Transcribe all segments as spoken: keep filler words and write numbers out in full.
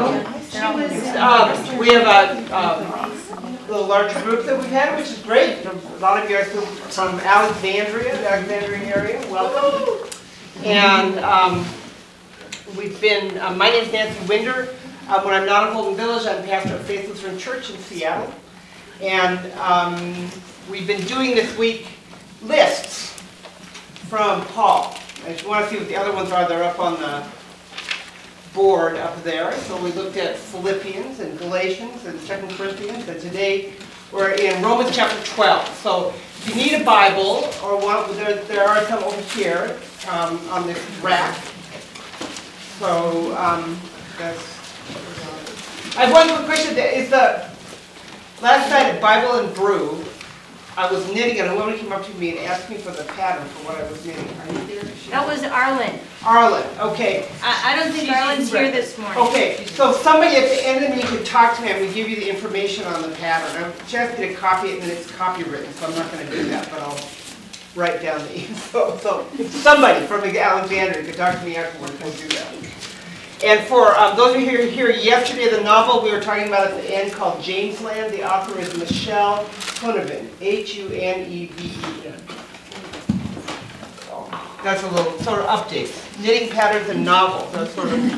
Um, we have a um, little larger group that we've had, which is great. A lot of you are from Alexandria, the Alexandria area. Welcome. And um, we've been, uh, my name is Nancy Winder. Uh, when I'm not at Holden Village, I'm pastor at Faith Lutheran Church in Seattle. And um, we've been doing this week lists from Paul. If you want to see what the other ones are, they're up on the board up there. So we looked at Philippians and Galatians and Second Corinthians, and today we're in Romans chapter twelve. So if you need a Bible, or one, there, there are some over here um, on this rack. So um, that's. I have one quick question. Is the last night at Bible and Brew, I was knitting, and a woman came up to me and asked me for the pattern for what I was knitting. Are you there? That was Arlen. Arlen, okay. I, I don't think Arlen's here this morning. Okay, so somebody at the end of the meeting could talk to me and we give you the information on the pattern. I'm just going to copy it and it's copywritten, so I'm not going to do that, but I'll write down the info. So somebody from Alexandria could talk to me afterwards, we'll do that. And for um, those of you here, here yesterday, the novel we were talking about at the end called Jamesland, the author is Michelle Hunevin, H U N E V E N. So that's a little sort of update. Knitting patterns and novels, that's sort of.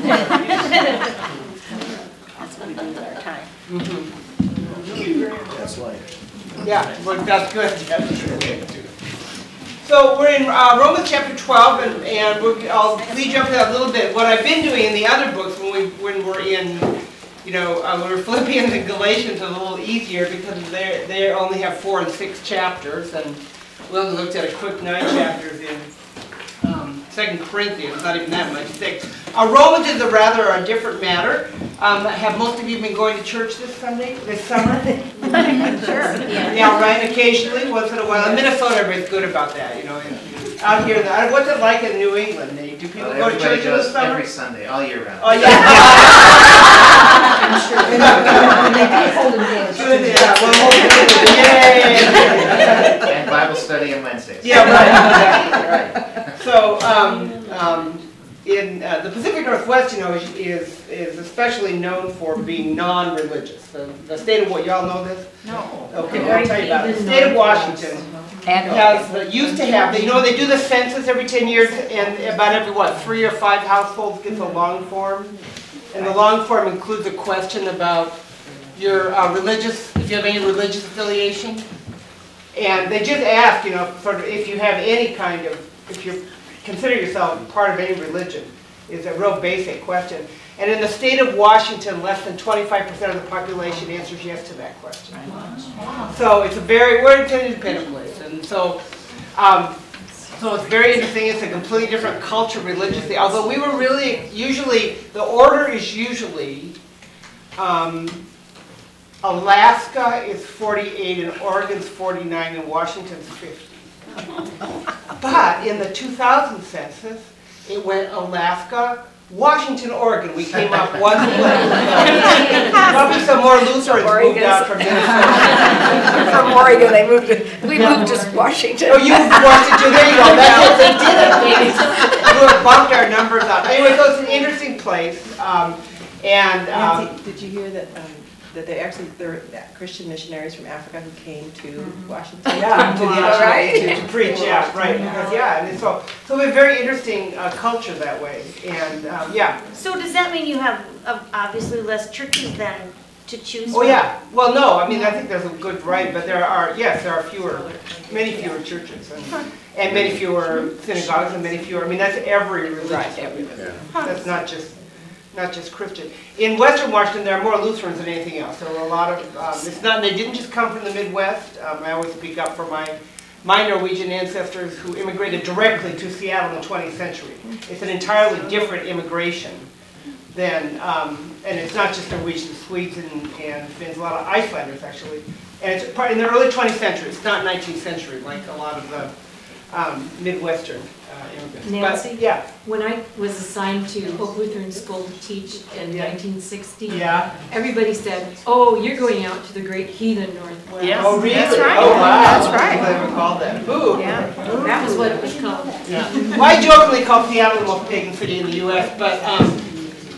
That's what we do with our time. Mm-hmm. That's life. Yeah, well, that's good. So we're in uh, Romans chapter twelve, and, and we'll, I'll lead you up to that a little bit. What I've been doing in the other books, when we when we're in, you know, uh, when we're Philippians and Galatians, is a little easier because they they only have four and six chapters, and we only looked at a quick nine chapters in um, Second Corinthians. Not even that much, six. Uh, Romans is a rather a different matter. Um, have most of you been going to church this Sunday, this summer? Sure. Yeah. Yeah, right. Occasionally, once in a while. In Minnesota, everybody's good about that, you know. Out here, what's it like in New England? Do people Well, go to church in the goes summer? every Sunday, all year round. Oh yeah. I'm sure. And they hold them games. Good, yeah. Well, yay! And Bible study on Wednesdays. Yeah, right. Exactly, right. So, um, um, in uh, the Pacific Northwest, you know, is, is is especially known for being non-religious. The, the state of what y'all know this? No. Okay, I'll tell you about it. The state of Washington has uh, used to have. You know, they do the census every ten years, and about every what three or five households gets a long form, and the long form includes a question about your uh, religious, if you have any religious affiliation, and they just ask, you know, sort of if you have any kind of, if you consider yourself part of any religion, is a real basic question. And in the state of Washington, less than twenty-five percent of the population answers yes to that question. So it's a very, we're an independent place. And so, um, so it's very interesting. It's a completely different culture religiously. Although we were really, usually, the order is usually, um, Alaska is forty-eight and Oregon's forty-nine and Washington's fifty. But in the two thousand census, it went Alaska, Washington, Oregon. We came up one place. Probably some more Lutherans moved out from Minnesota. From Oregon, they moved to, we moved to Washington. Oh, you moved to Washington. There you go. That's what they did. We bumped our numbers up. Anyway, so it's an interesting place. Um, and um, Nancy, did you hear that um, that they actually there were Christian missionaries from Africa who came to Washington? Yeah, to, the, Wow. right? to, to preach. Yeah, right. Because, yeah, and so so we have a very interesting uh, culture that way. And um, yeah. So does that mean you have uh, obviously less churches than to choose Oh from? yeah. Well, no. I mean, I think there's a good variety, but there are yes, there are fewer, many fewer churches, and, and many fewer synagogues, and many fewer. I mean, that's every religion. Right, every religion. That's not just not just Christian. In Western Washington, there are more Lutherans than anything else. There were a lot of. Um, it's not. They didn't just come from the Midwest. Um, I always speak up for my my Norwegian ancestors who immigrated directly to Seattle in the twentieth century. It's an entirely different immigration than, um, and it's not just Norwegians, Swedes, and, and Finns. A lot of Icelanders actually. And it's part in the early twentieth century. It's not nineteenth century like a lot of the um, Midwestern uh, immigrants. Nancy? But, yeah. When I was assigned to Hope Lutheran School to teach in Yeah. nineteen sixty, Yeah. everybody said, oh, you're going out to the great heathen Northwest. Yes. Oh, really? That's right. Oh, wow. That's right. I never called that. Ooh. Yeah. That was what it was called. Yeah. Well, I jokingly call Seattle the most pagan city in the U S, but um,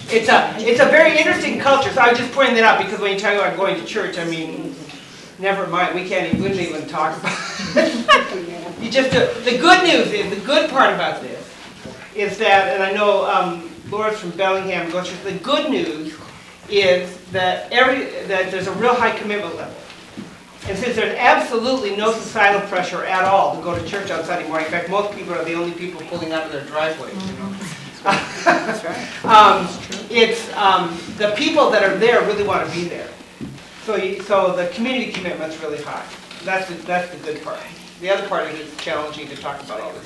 It's a, it's a very interesting culture, so I was just pointing that out because when you talk about going to church, I mean, never mind, we can't even, we wouldn't even talk about it. You just, do- the good news is, the good part about this is that, and I know um, Laura's from Bellingham, goes through, the good news is that every, that there's a real high commitment level. And since there's absolutely no societal pressure at all to go to church on Sunday morning, in fact, most people are the only people pulling out of their driveways, you know. That's right. um, it's, um, the people that are there really want to be there. So, you, so the community commitment's really high. That's the, that's the good part. The other part is it's challenging to talk about all this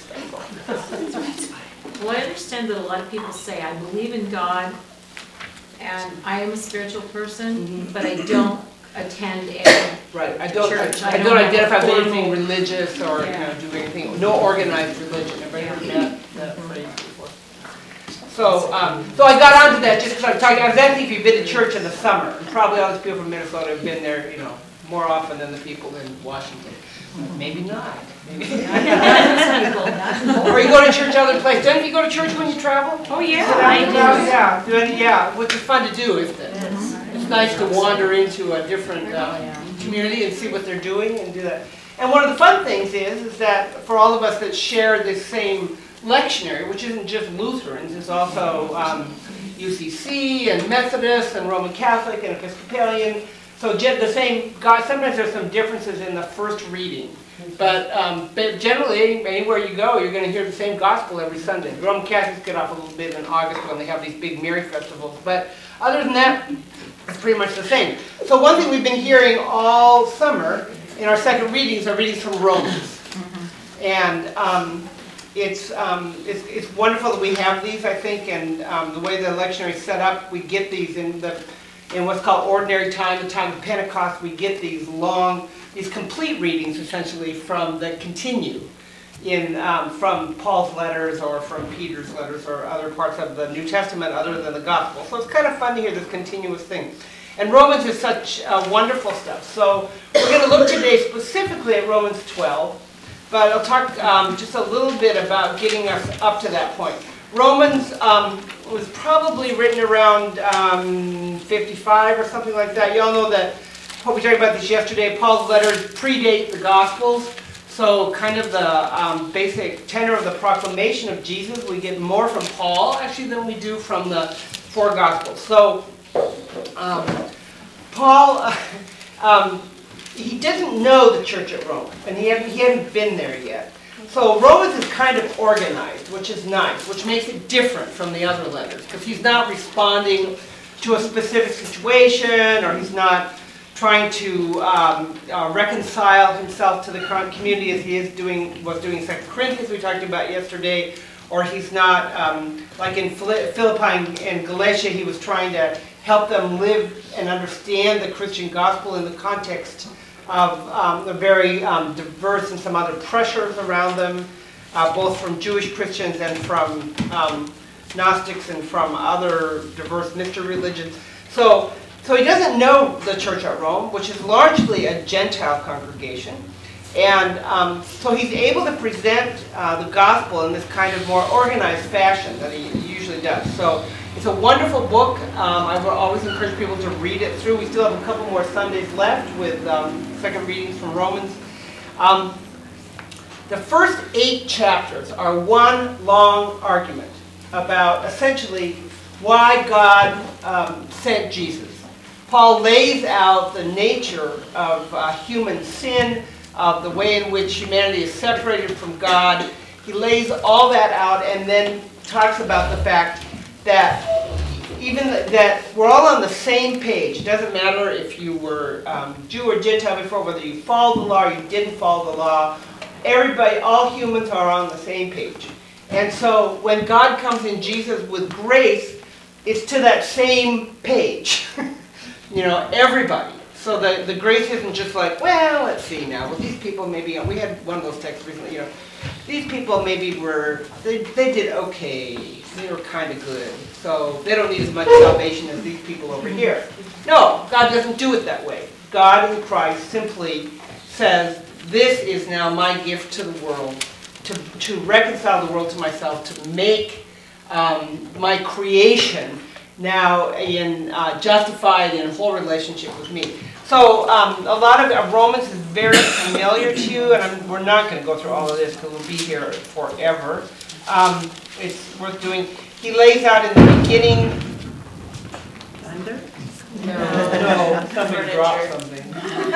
stuff. Well, I understand that a lot of people say, I believe in God, and I am a spiritual person, but I don't attend any Right. I don't. church. I, I don't have identify a with anything formal- religious or you Yeah. know do anything. No organized religion. Have I heard that, that phrase before? So, um, so I got onto that just because I'm talking. I was asking if you've been to church in the summer, and probably all these people from Minnesota have been there, you know, more often than the people in Washington. Maybe not. Maybe. Or you go to church other places. Don't you go to church when you travel? Oh, yeah, I I do. Yeah, do any- yeah, which is fun to do, isn't it? It's nice to wander into a different uh, community and see what they're doing and do that. And one of the fun things is, is that for all of us that share this same lectionary, which isn't just Lutherans, it's also um, U C C and Methodist and Roman Catholic and Episcopalian. So ge- the same, God, sometimes there's some differences in the first reading. But, um, but generally, anywhere you go, you're going to hear the same gospel every Sunday. The Roman Catholics get off a little bit in August when they have these big Mary festivals. But other than that, it's pretty much the same. So one thing we've been hearing all summer in our second readings are readings from Romans. And um, it's, um, it's, it's wonderful that we have these, I think, and um, the way the lectionary is set up, we get these in, the, in what's called ordinary time, the time of Pentecost, we get these long, these complete readings, essentially, from that continue in, um, from Paul's letters or from Peter's letters or other parts of the New Testament other than the Gospel. So it's kind of fun to hear this continuous thing. And Romans is such uh, wonderful stuff. So we're going to look today specifically at Romans twelve, but I'll talk um, just a little bit about getting us up to that point. Romans um, was probably written around um, fifty-five or something like that. You all know that, we talked about this yesterday, Paul's letters predate the Gospels. So kind of the um, basic tenor of the proclamation of Jesus, we get more from Paul actually than we do from the four Gospels. So um, Paul, uh, um, he doesn't know the church at Rome, and he hadn't, he hadn't been there yet. So Romans is kind of organized, which is nice, which makes it different from the other letters, because he's not responding to a specific situation, or he's not trying to um, uh, reconcile himself to the current community as he is doing, was doing in Second Corinthians we talked about yesterday, or he's not, um, like in Philippi and Galatia, he was trying to help them live and understand the Christian gospel in the context of um, a very um, diverse and some other pressures around them, uh, both from Jewish Christians and from um, Gnostics and from other diverse mystery religions. So, so he doesn't know the church at Rome, which is largely a Gentile congregation. And um, so he's able to present uh, the gospel in this kind of more organized fashion that he usually does. So it's a wonderful book. Um, I will always encourage people to read it through. We still have a couple more Sundays left with um, second readings from Romans. Um, the first eight chapters are one long argument about essentially why God um, sent Jesus. Paul lays out the nature of uh, human sin, of the way in which humanity is separated from God. He lays all that out and then talks about the fact that even that we're all on the same page. It doesn't matter if you were um, Jew or Gentile before, whether you followed the law or you didn't follow the law. Everybody, all humans are on the same page. And so when God comes in Jesus with grace, it's to that same page. You know, everybody. So the, the grace isn't just like, well, let's see now. Well, these people maybe, we had one of those texts recently, you know, these people maybe were, they, they did okay. They were kind of good. So they don't need as much salvation as these people over here. No, God doesn't do it that way. God in Christ simply says, this is now my gift to the world, to, to reconcile the world to myself, to make um, my creation now in uh, justified in a whole relationship with me. So um, a lot of uh, Romans is very familiar to you, and I'm, we're not going to go through all of this because we'll be here forever. Um, it's worth doing. He lays out in the beginning. Thunder? No, no, somebody dropped something.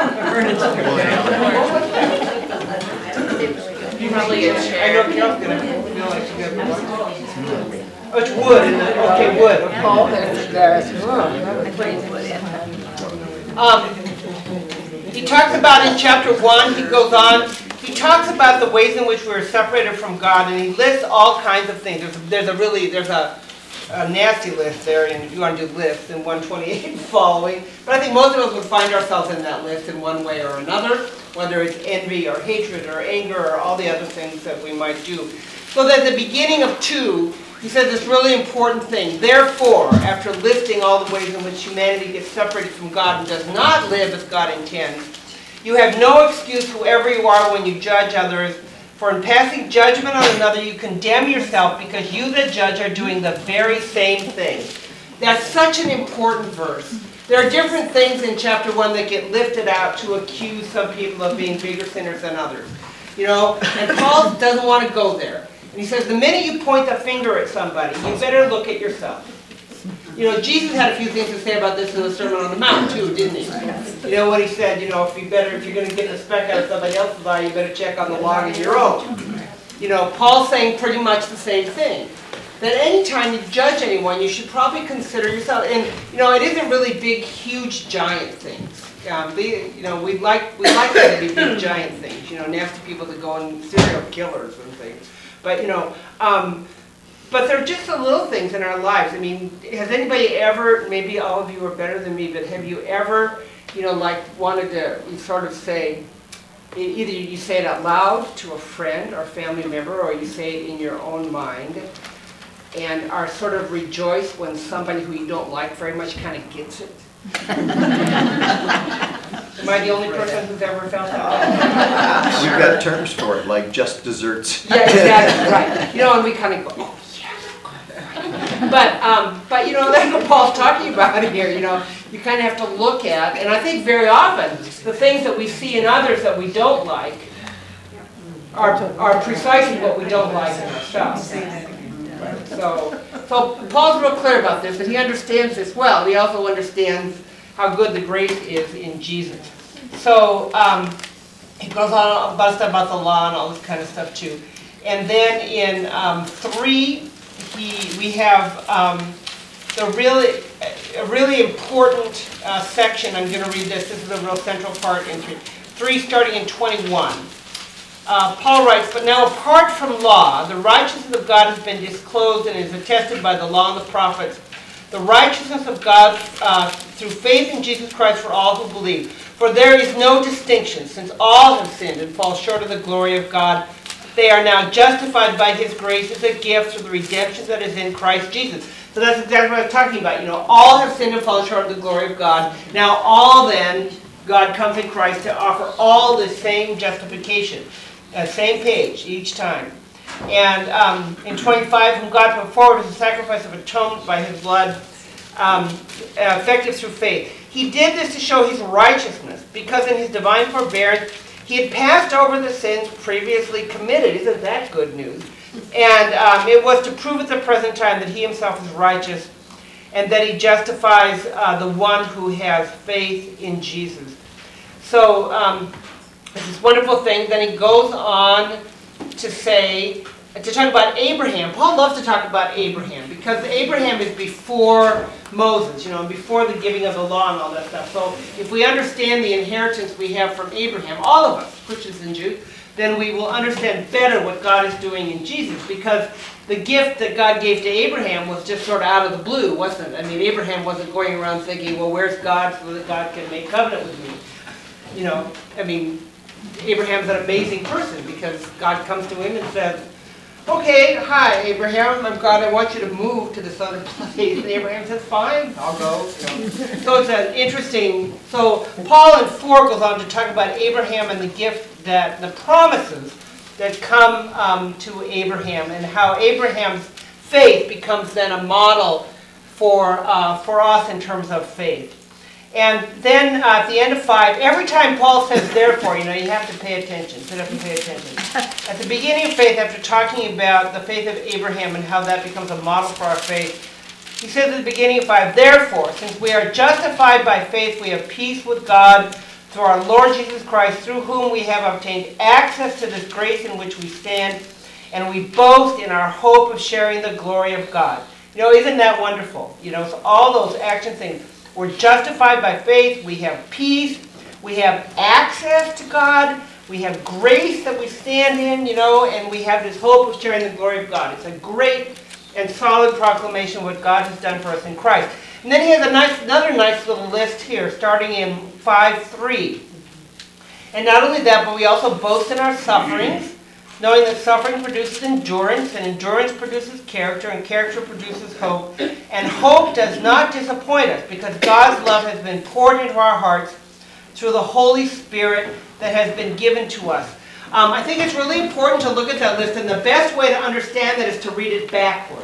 You probably a chair. I know Carol's gonna feel like she's gonna be watching. Oh, it's wood, isn't it? Okay, wood. Okay. Oh, there's, there's, oh, Um, he talks about in chapter one, he goes on, he talks about the ways in which we're separated from God, and he lists all kinds of things. There's, there's a really, there's a, a nasty list there, and if you want to do lists in one twenty-eight following, but I think most of us would find ourselves in that list in one way or another, whether it's envy or hatred or anger or all the other things that we might do. So that at the beginning of two, he says this really important thing. Therefore, after listing all the ways in which humanity gets separated from God and does not live as God intends, you have no excuse, whoever you are, when you judge others. For in passing judgment on another, you condemn yourself, because you, the judge, are doing the very same thing. That's such an important verse. There are different things in chapter one that get lifted out to accuse some people of being bigger sinners than others. You know, and Paul doesn't want to go there. And he says, the minute you point the finger at somebody, you better look at yourself. You know, Jesus had a few things to say about this in the Sermon on the Mount too, didn't he? You know what he said, you know, if you better, if you're going to get the speck out of somebody else's eye, you better check on the log of your own. You know, Paul's saying pretty much the same thing. That anytime you judge anyone, you should probably consider yourself. And, you know, it isn't really big, huge, giant things. Um, they, you know, we like, we like them to be big, giant things. You know, nasty people that go and serial killers and things. But, you know, um, but they're just the little things in our lives. I mean, has anybody ever, maybe all of you are better than me, but have you ever, you know, like wanted to sort of say, either you say it out loud to a friend or family member, or you say it in your own mind, and are sort of rejoiced when somebody who you don't like very much kind of gets it? Am I the only person who's ever felt that? We've got terms for it, like just desserts. Yeah, exactly, right. You know, and we kind of go, oh, yeah. But, um, but you know, that's what Paul's talking about here, you know. You kind of have to look at, and I think very often, the things that we see in others that we don't like are, are precisely what we don't like in ourselves. So, so Paul's real clear about this, and he understands this well. He also understands how good the grace is in Jesus. So um, he goes on about stuff about the law and all this kind of stuff too. And then in um, three, he we have um, the really a really important uh, section. I'm going to read this. This is a real central part in three. Three, starting in twenty-one. Uh, Paul writes, but now apart from law, the righteousness of God has been disclosed and is attested by the law and the prophets. The righteousness of God uh, through faith in Jesus Christ for all who believe. For there is no distinction, since all have sinned and fall short of the glory of God. They are now justified by His grace as a gift through the redemption that is in Christ Jesus. So that's exactly what I'm talking about. You know, all have sinned and fallen short of the glory of God. Now all then, God comes in Christ to offer all the same justification. Uh, same page each time. And um, in twenty-five, whom God put forward as a sacrifice of atonement by His blood, um, uh, effective through faith. He did this to show His righteousness, because in His divine forbearance, He had passed over the sins previously committed. Isn't that good news? And um, it was to prove at the present time that He Himself is righteous, and that He justifies uh, the one who has faith in Jesus. So, um, this wonderful thing. Then he goes on to say, to talk about Abraham. Paul loves to talk about Abraham because Abraham is before Moses, you know, before the giving of the law and all that stuff. So if we understand the inheritance we have from Abraham, all of us, Christians and Jews, then we will understand better what God is doing in Jesus, because the gift that God gave to Abraham was just sort of out of the blue, wasn't it? I mean, Abraham wasn't going around thinking, well, where's God so that God can make covenant with me? You know, I mean, Abraham's an amazing person because God comes to him and says, okay, hi, Abraham, I'm God, I want you to move to this other place. And Abraham says, fine, I'll go. You know. So it's an interesting, so Paul in four goes on to talk about Abraham and the gift that, the promises that come um, to Abraham, and how Abraham's faith becomes then a model for, uh, for us in terms of faith. And then uh, at the end of five, every time Paul says therefore, you know, you have to pay attention, sit up and pay attention. At the beginning of faith, after talking about the faith of Abraham and how that becomes a model for our faith, he says at the beginning of five, therefore, since we are justified by faith, we have peace with God through our Lord Jesus Christ, through whom we have obtained access to this grace in which we stand, and we boast in our hope of sharing the glory of God. You know, isn't that wonderful? You know, so all those action things. We're justified by faith, we have peace, we have access to God, we have grace that we stand in, you know, and we have this hope of sharing the glory of God. It's a great and solid proclamation of what God has done for us in Christ. And then he has a nice, another nice little list here, starting in five three. And not only that, but we also boast in our sufferings, knowing that suffering produces endurance, and endurance produces character, and character produces hope. And hope does not disappoint us, because God's love has been poured into our hearts through the Holy Spirit that has been given to us. Um, I think it's really important to look at that list, and the best way to understand that is to read it backwards.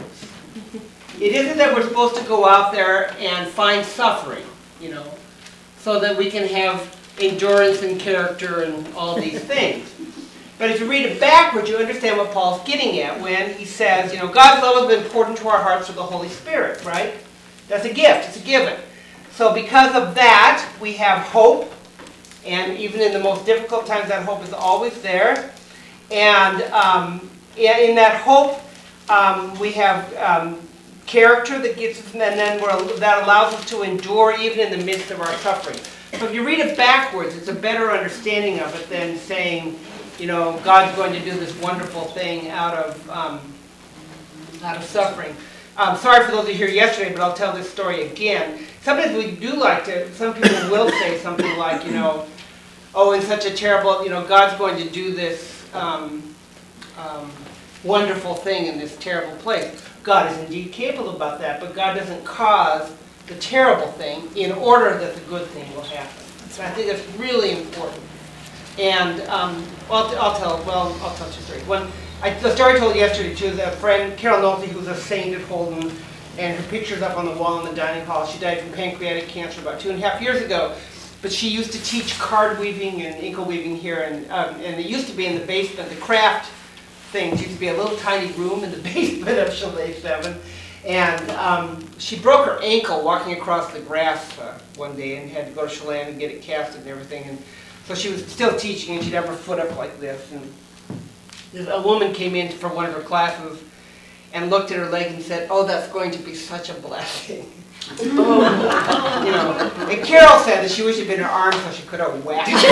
It isn't that we're supposed to go out there and find suffering, you know, so that we can have endurance and character and all these things. But if you read it backwards, you understand what Paul's getting at when he says, you know, God's love has been poured into our hearts through the Holy Spirit, right? That's a gift. It's a given. So because of that, we have hope. And even in the most difficult times, that hope is always there. And um, in that hope, um, we have um, character that gets us, and then we're, that allows us to endure even in the midst of our suffering. So if you read it backwards, it's a better understanding of it than saying, you know, God's going to do this wonderful thing out of um, out of suffering. Um, sorry for those who were here yesterday, but I'll tell this story again. Sometimes we do like to, some people will say something like, you know, oh, in such a terrible, you know, God's going to do this um, um, wonderful thing in this terrible place. God is indeed capable about that, but God doesn't cause the terrible thing in order that the good thing will happen. So I think that's really important. And um, well, I'll, I'll tell, well, I'll tell two stories. One, I, the story I told yesterday to a friend, Carol Nolte, who's a saint at Holden, and her picture's up on the wall in the dining hall. She died from pancreatic cancer about two and a half years ago. But she used to teach card weaving and inkle weaving here, and um, and it used to be in the basement. The craft things used to be a little tiny room in the basement of Chalet seven. And um, she broke her ankle walking across the grass uh, one day and had to go to Chalet and get it casted and everything. And so she was still teaching, and she'd have her foot up like this. And a woman came in for one of her classes and looked at her leg and said, "Oh, that's going to be such a blessing." Oh. You know, and Carol said that she wished it had been her arm so she could have whacked it.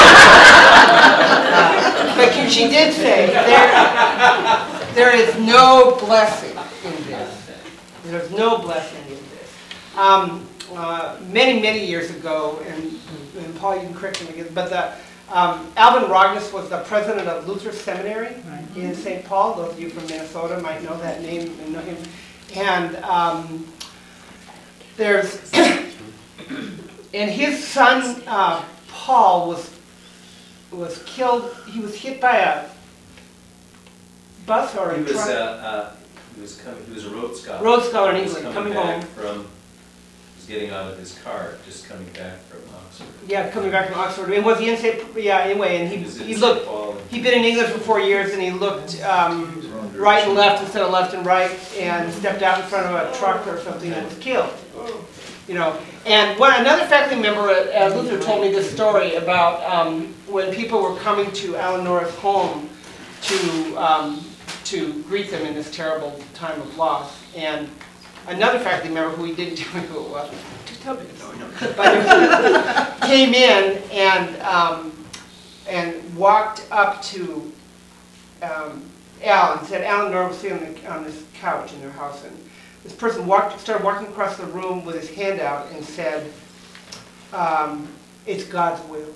uh, but she did say, there, there is no blessing in this. There's no blessing in this. Um, uh, many, many years ago, and, and Paul, you can correct me again, but the, um, Alvin Rognus was the president of Luther Seminary in Saint Paul. Those of you from Minnesota might know that name and know him. And um, there's, and his son uh, Paul was was killed. He was hit by a bus or a He was, truck. uh, uh, he was coming, he was a Rhodes Scholar. Rhodes Scholar in He was England, coming coming back home. from, he was getting out of his car, just coming back from Oxford. Yeah, coming back from Oxford. And was he in Saint Yeah, anyway, and He he was in he Saint looked. Paul and- He'd been in English for four years, and he looked um, right and left instead of left and right, and stepped out in front of a truck or something and was killed. You know, and one another faculty member at, at Luther told me this story about um, when people were coming to Alan Norris' home to um, to greet them in this terrible time of loss. And another faculty member, who he didn't tell me who it was, tell me, no, no, but came in and um, and walked up to um, Alan and said, "Alan Norris was sitting on, the, on this couch in their house." And this person walked, started walking across the room with his hand out and said, um, "It's God's will."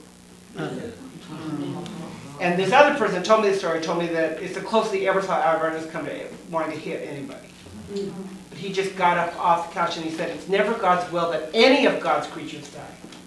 And this other person told me the story, told me that it's the closest he ever saw Alvarez come to wanting to hit anybody. But he just got up off the couch and he said, "It's never God's will that any of God's creatures die."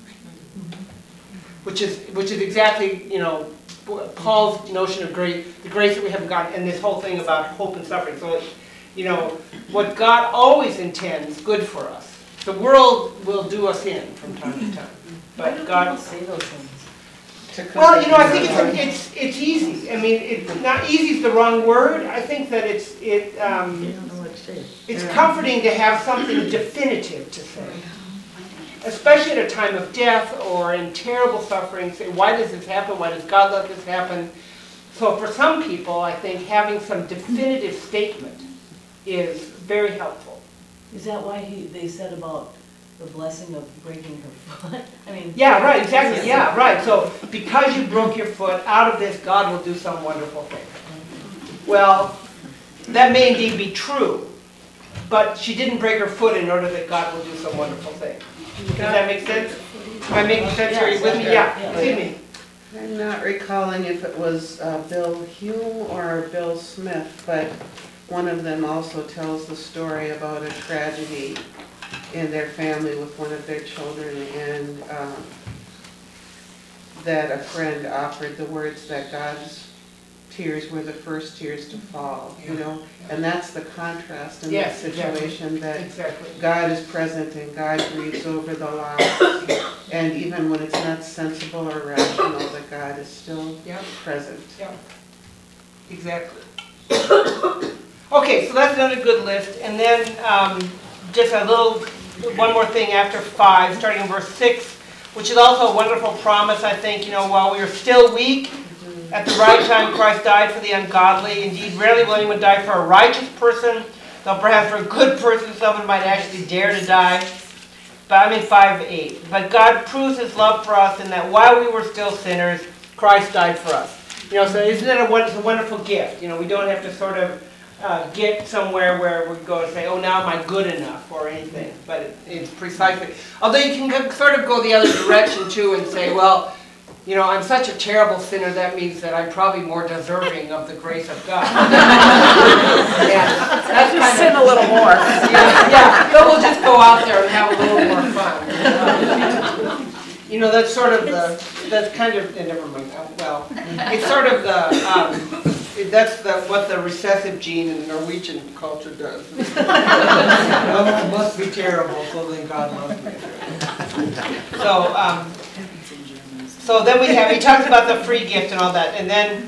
Which is, which is exactly, you know, Paul's notion of grace, the grace that we have in God, and this whole thing about hope and suffering. So it, You know, what God always intends good for us. The world will do us in from time to time, but God. say those things? Well, you know, I think it's, it's, it's easy. I mean, it's not, easy is the wrong word. I think that it's, it, um, it's comforting to have something definitive to say. Especially at a time of death or in terrible suffering, say, why does this happen? Why does God let this happen? So for some people, I think having some definitive statement is very helpful. Is that why he, they said about the blessing of breaking her foot? I mean. Yeah, right, exactly, yeah, right. So because you broke your foot, out of this, God will do some wonderful thing. Well, that may indeed be true, but she didn't break her foot in order that God will do some wonderful thing. Does that make sense? Am I making sense? Are you with me? Yeah, excuse me. I'm not recalling if it was uh, Bill Hume or Bill Smith, but one of them also tells the story about a tragedy in their family with one of their children, and um, that a friend offered the words that God's tears were the first tears to fall, you know? And that's the contrast in Yes, that situation, that Exactly. God is present and God grieves over the loss. And even when it's not sensible or rational, that God is still Yeah. present. Yeah, exactly. Okay, so that's another good list. And then um, just a little, one more thing after five, starting in verse six, which is also a wonderful promise, I think. You know, while we are still weak, at the right time Christ died for the ungodly. Indeed, rarely will anyone die for a righteous person, though perhaps for a good person someone might actually dare to die. But I'm in five eight. But God proves his love for us in that while we were still sinners, Christ died for us. You know, so isn't it a, it's a wonderful gift? You know, we don't have to sort of uh, get somewhere where we go and say, oh, now am I good enough or anything. But it, it's precisely. Although you can go, sort of go the other direction too and say, well, you know, I'm such a terrible sinner, that means that I'm probably more deserving of the grace of God. Yeah, that's kind of, Sin a little more. yeah, yeah, but we'll just go out there and have a little more fun. You know, that's sort of the, that's kind of, eh, never mind, uh, well, it's sort of the, um, that's the, what the recessive gene in Norwegian culture does. Oh, it must be terrible, so then God loves me. So, um, So then we have, he talks about the free gift and all that, and then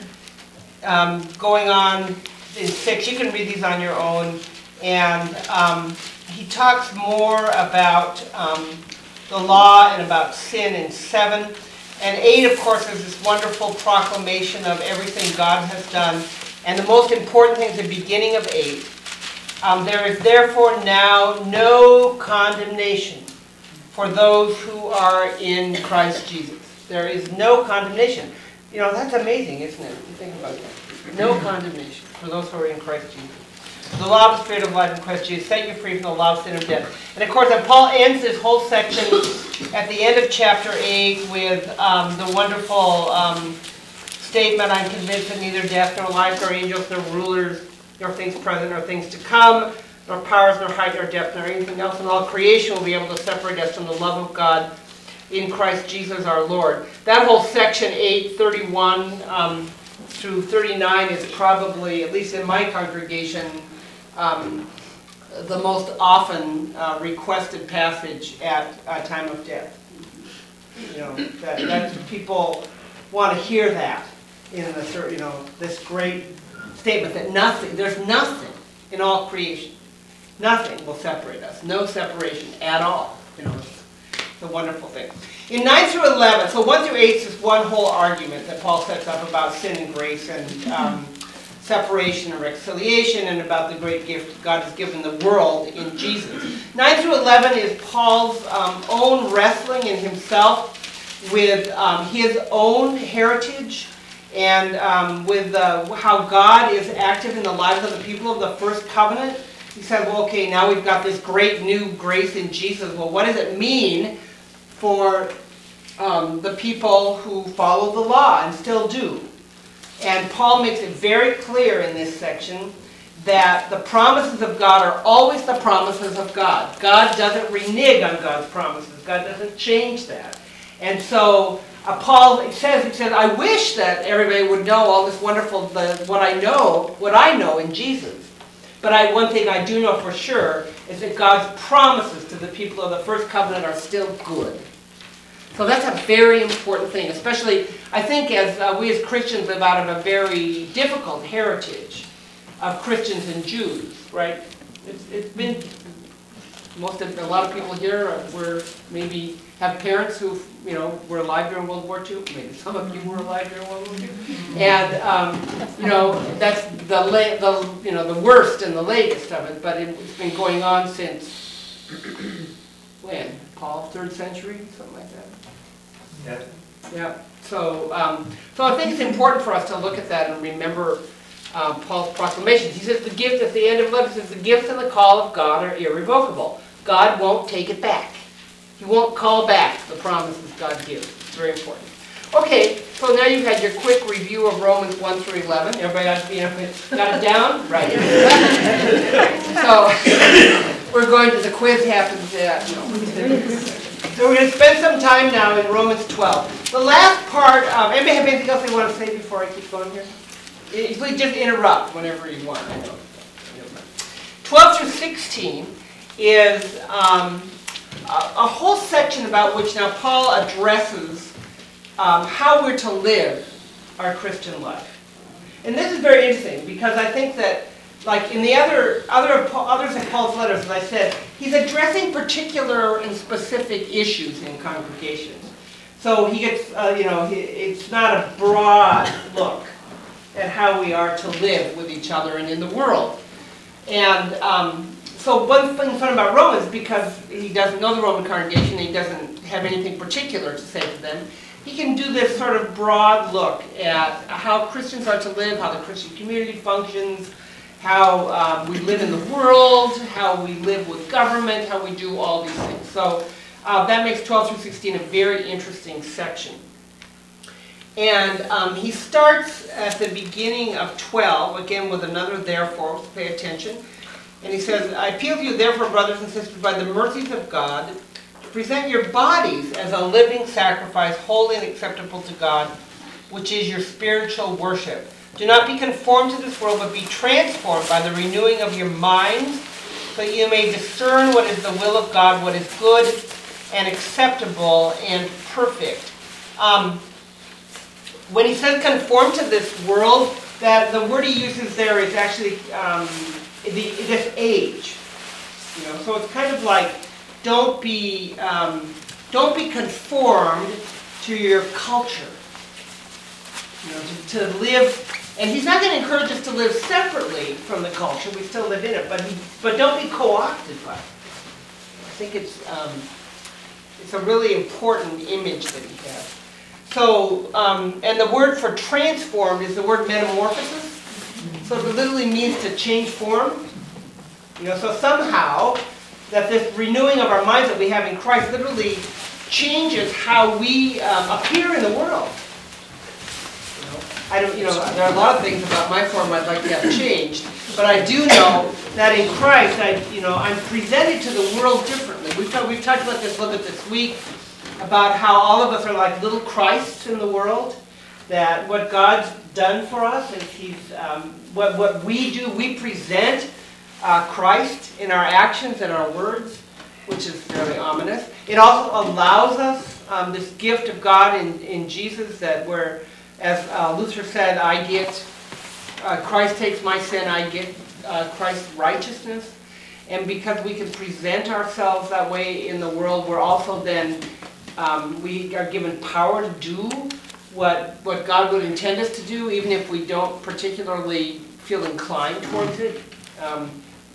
um, going on in six, you can read these on your own, and um, he talks more about um, the law and about sin in seven. And eight, of course, is this wonderful proclamation of everything God has done. And the most important thing is the beginning of eight. Um, there is therefore now no condemnation for those who are in Christ Jesus. There is no condemnation. You know, that's amazing, isn't it? You think about that. No condemnation for those who are in Christ Jesus. The law of the Spirit of life in Christ Jesus set you free from the law of sin and death. And of course, and Paul ends this whole section at the end of chapter eight with um, the wonderful um, statement, I'm convinced that neither death nor life nor angels nor rulers nor things present nor things to come nor powers nor height nor depth nor anything else in all creation will be able to separate us from the love of God in Christ Jesus our Lord. That whole section eight, thirty-one um, through thirty-nine is probably, at least in my congregation, um, the most often uh, requested passage at a time of death. You know, that, that people want to hear that in the, you know, this great statement that nothing, there's nothing in all creation, nothing will separate us, no separation at all. You know, it's a wonderful thing. In nine through eleven, so one through eight is this one whole argument that Paul sets up about sin and grace and um, separation and reconciliation and about the great gift God has given the world in Jesus. nine through eleven is Paul's um, own wrestling in himself with um, his own heritage and um, with uh, how God is active in the lives of the people of the first covenant. He said, well, okay, now we've got this great new grace in Jesus. Well, what does it mean for um, the people who follow the law and still do? And Paul makes it very clear in this section that the promises of God are always the promises of God. God doesn't renege on God's promises. God doesn't change that. And so uh, Paul says, he says, I wish that everybody would know all this wonderful, the, what I know, what I know in Jesus. But I, one thing I do know for sure is that God's promises to the people of the first covenant are still good. So that's a very important thing, especially, I think, as uh, we as Christians live out of a very difficult heritage of Christians and Jews, right? It's, it's been, most of, a lot of people here were, maybe have parents who, you know, were alive during World War Two. Maybe some of you were alive during World War Two. And, um, you know, that's the, la the, you know, the worst and the latest of it, but it, it's been going on since, when? Paul, third century, something like that? Yeah. Yeah, so, um, so I think it's important for us to look at that and remember um, Paul's proclamations. He says the gift at the end of eleven says the gift and the call of God are irrevocable. God won't take it back. He won't call back the promises God gives. It's very important. Okay, so now you've had your quick review of Romans one through eleven. Everybody got, you know, got it down? Right. So we're going to the quiz happens. Uh, no. So we're going to spend some time now in Romans twelve. The last part, um, anybody have anything else they want to say before I keep going here? Please just interrupt whenever you want. I know. twelve through sixteen is um, a, a whole section about which now Paul addresses um, how we're to live our Christian life. And this is very interesting because I think that, like in the other, other others of Paul's letters, as I said, he's addressing particular and specific issues in congregations. So he gets, uh, you know, he, it's not a broad look at how we are to live with each other and in the world. And um, so one thing fun about Romans, because he doesn't know the Roman congregation, he doesn't have anything particular to say to them, he can do this sort of broad look at how Christians are to live, how the Christian community functions, how um, we live in the world, how we live with government, how we do all these things. So uh, that makes twelve through sixteen a very interesting section. And um, he starts at the beginning of twelve, again with another therefore, so pay attention. And he says, I appeal to you therefore, brothers and sisters, by the mercies of God, to present your bodies as a living sacrifice, holy and acceptable to God, which is your spiritual worship. Do not be conformed to this world, but be transformed by the renewing of your minds, so that you may discern what is the will of God, what is good and acceptable and perfect. Um, when he says conform to this world, that the word he uses there is actually um, the, this age. You know, so it's kind of like don't be um, don't be conformed to your culture. You know, to, to live, and he's not going to encourage us to live separately from the culture. We still live in it, but he, but don't be co-opted by it. I think it's um, it's a really important image that he has. So, um, and the word for transformed is the word metamorphosis. So it literally means to change form. You know, so somehow that this renewing of our minds that we have in Christ literally changes how we um, appear in the world. You know, I don't, you know, there are a lot of things about my form I'd like to have changed, but I do know that in Christ, I, you know, I'm presented to the world differently. We've talked, we've talked about this a little bit this week, about how all of us are like little Christs in the world, that what God's done for us is He's, um, what, what we do, we present uh, Christ in our actions and our words, which is fairly ominous. It also allows us um, this gift of God in, in Jesus that where, as uh, Luther said, I get, uh, Christ takes my sin, I get uh, Christ's righteousness. And because we can present ourselves that way in the world, we're also then Um, we are given power to do what, what God would intend us to do, even if we don't particularly feel inclined towards it, um,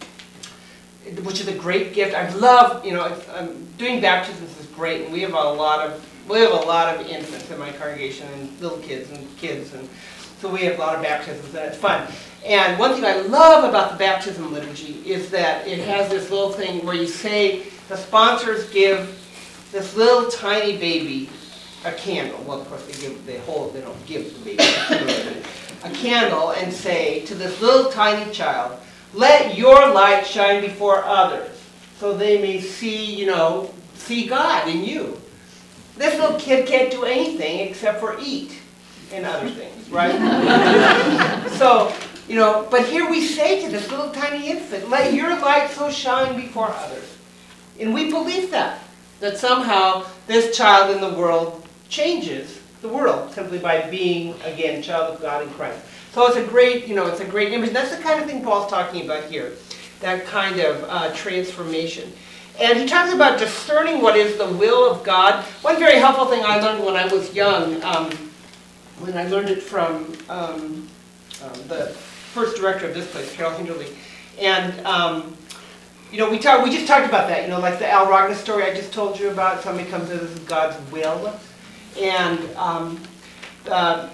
which is a great gift. I love, you know, um, doing baptisms is great, and we have a lot of we have a lot of infants in my congregation, and little kids and kids, and so we have a lot of baptisms, and it's fun. And one thing I love about the baptism liturgy is that it has this little thing where you say the sponsors give this little tiny baby a candle. Well, of course, they give, they hold, they don't give the baby a candle and say to this little tiny child, let your light shine before others so they may see, you know, see God in you. This little kid can't do anything except for eat and other things, right? So You know, but here we say to this little tiny infant, let your light so shine before others. And we believe that, that somehow this child in the world changes the world simply by being, again, a child of God in Christ. So it's a great, you know, it's a great image. That's the kind of thing Paul's talking about here, that kind of uh, transformation. And he talks about discerning what is the will of God. One very helpful thing I learned when I was young, um, when I learned it from um, um, the first director of this place, Carol Hinderly. And, um, you know, we, talk, we just talked about that, you know, like the Al Rogna story I just told you about. Somebody comes in, this is God's will. And um, uh,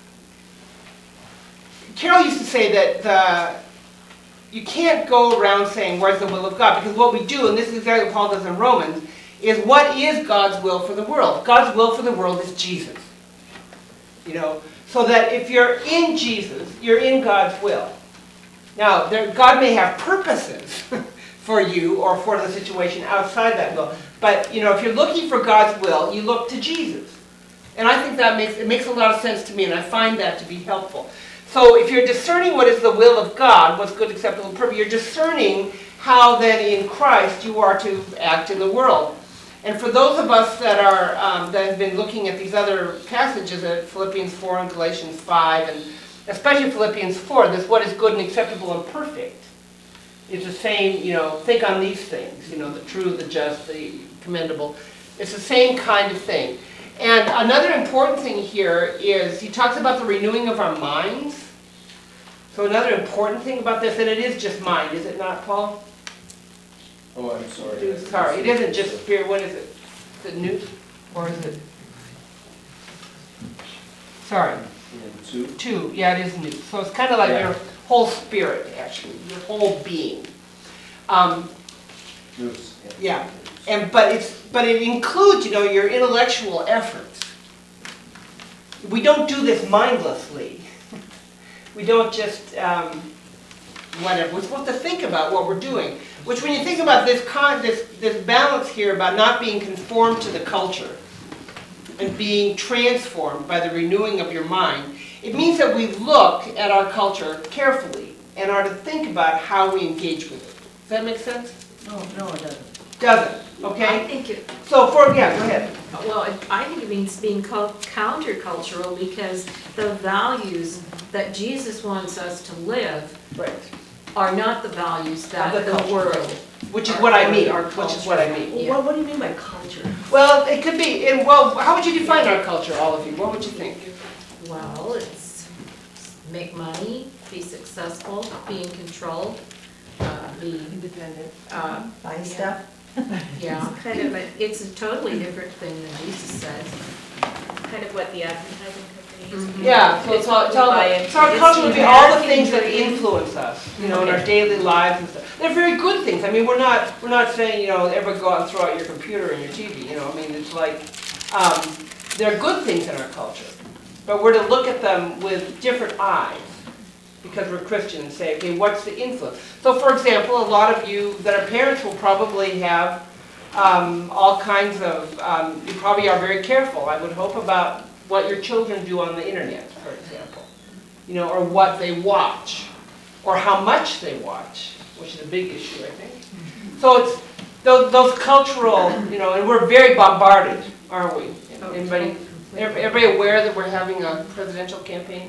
Carol used to say that the you can't go around saying, where's the will of God? Because what we do, and this is exactly what Paul does in Romans, is what is God's will for the world? God's will for the world is Jesus. You know, so that if you're in Jesus, you're in God's will. Now, there, God may have purposes for you or for the situation outside that will. But, you know, if you're looking for God's will, you look to Jesus. And I think that makes, it makes a lot of sense to me, and I find that to be helpful. So if you're discerning what is the will of God, what's good, acceptable, and perfect, you're discerning how then in Christ you are to act in the world. And for those of us that are um, that have been looking at these other passages, at Philippians four and Galatians five, and especially Philippians four, this what is good and acceptable and perfect, is the same, you know, think on these things, you know, the true, the just, the commendable. It's the same kind of thing. And another important thing here is he talks about the renewing of our minds. So another important thing about this, and it is just mind, is it not, Paul? Oh, I'm sorry. Dude, sorry, it isn't just spirit. What is it? Is it new? Or is it? Sorry. Two? Two. Yeah, it is new. So it's kind of like Yeah. your whole spirit, actually, your whole being. Um, Moves. yeah. And but it's but it includes, you know, your intellectual efforts. We don't do this mindlessly. We don't just um, whatever. We're supposed to think about what we're doing. Which, when you think about this con this this balance here about not being conformed to the culture and being transformed by the renewing of your mind, it means that we look at our culture carefully and are to think about how we engage with it. Does that make sense? No, no, it doesn't. Doesn't. I Okay. think it, So for yeah, go ahead. well, it- I think it means being cul- countercultural because the values that Jesus wants us to live Right. are not the values that Of the the culture. world. Which is what I mean. Our Which is what I mean. Well, what, what do you mean by culture? Well, it could be. And well, how would you define our culture, all of you? What would you think? Well, it's make money, be successful, be in control, uh, be, Independent. uh, Buy stuff. yeah. It's kind of a, It's a totally different thing than Jesus says. kind of what the advertising companies. Yeah, so it's all, it's all about, so our culture would be all the things that influence us, you know, in our daily lives and stuff. They're very good things. I mean, we're not, we're not saying, you know, ever go out and throw out your computer and your T V, you know, I mean, it's like, um, they're good things in our culture. But we're to look at them with different eyes, because we're Christian, and say, okay, what's the influence? So for example, a lot of you that are parents will probably have um, all kinds of, um, you probably are very careful, I would hope, about what your children do on the internet, for example. You know, or what they watch, or how much they watch, which is a big issue, I think. So it's those, those cultural, you know, and we're very bombarded, aren't we? Anybody, everybody aware that we're having a presidential campaign?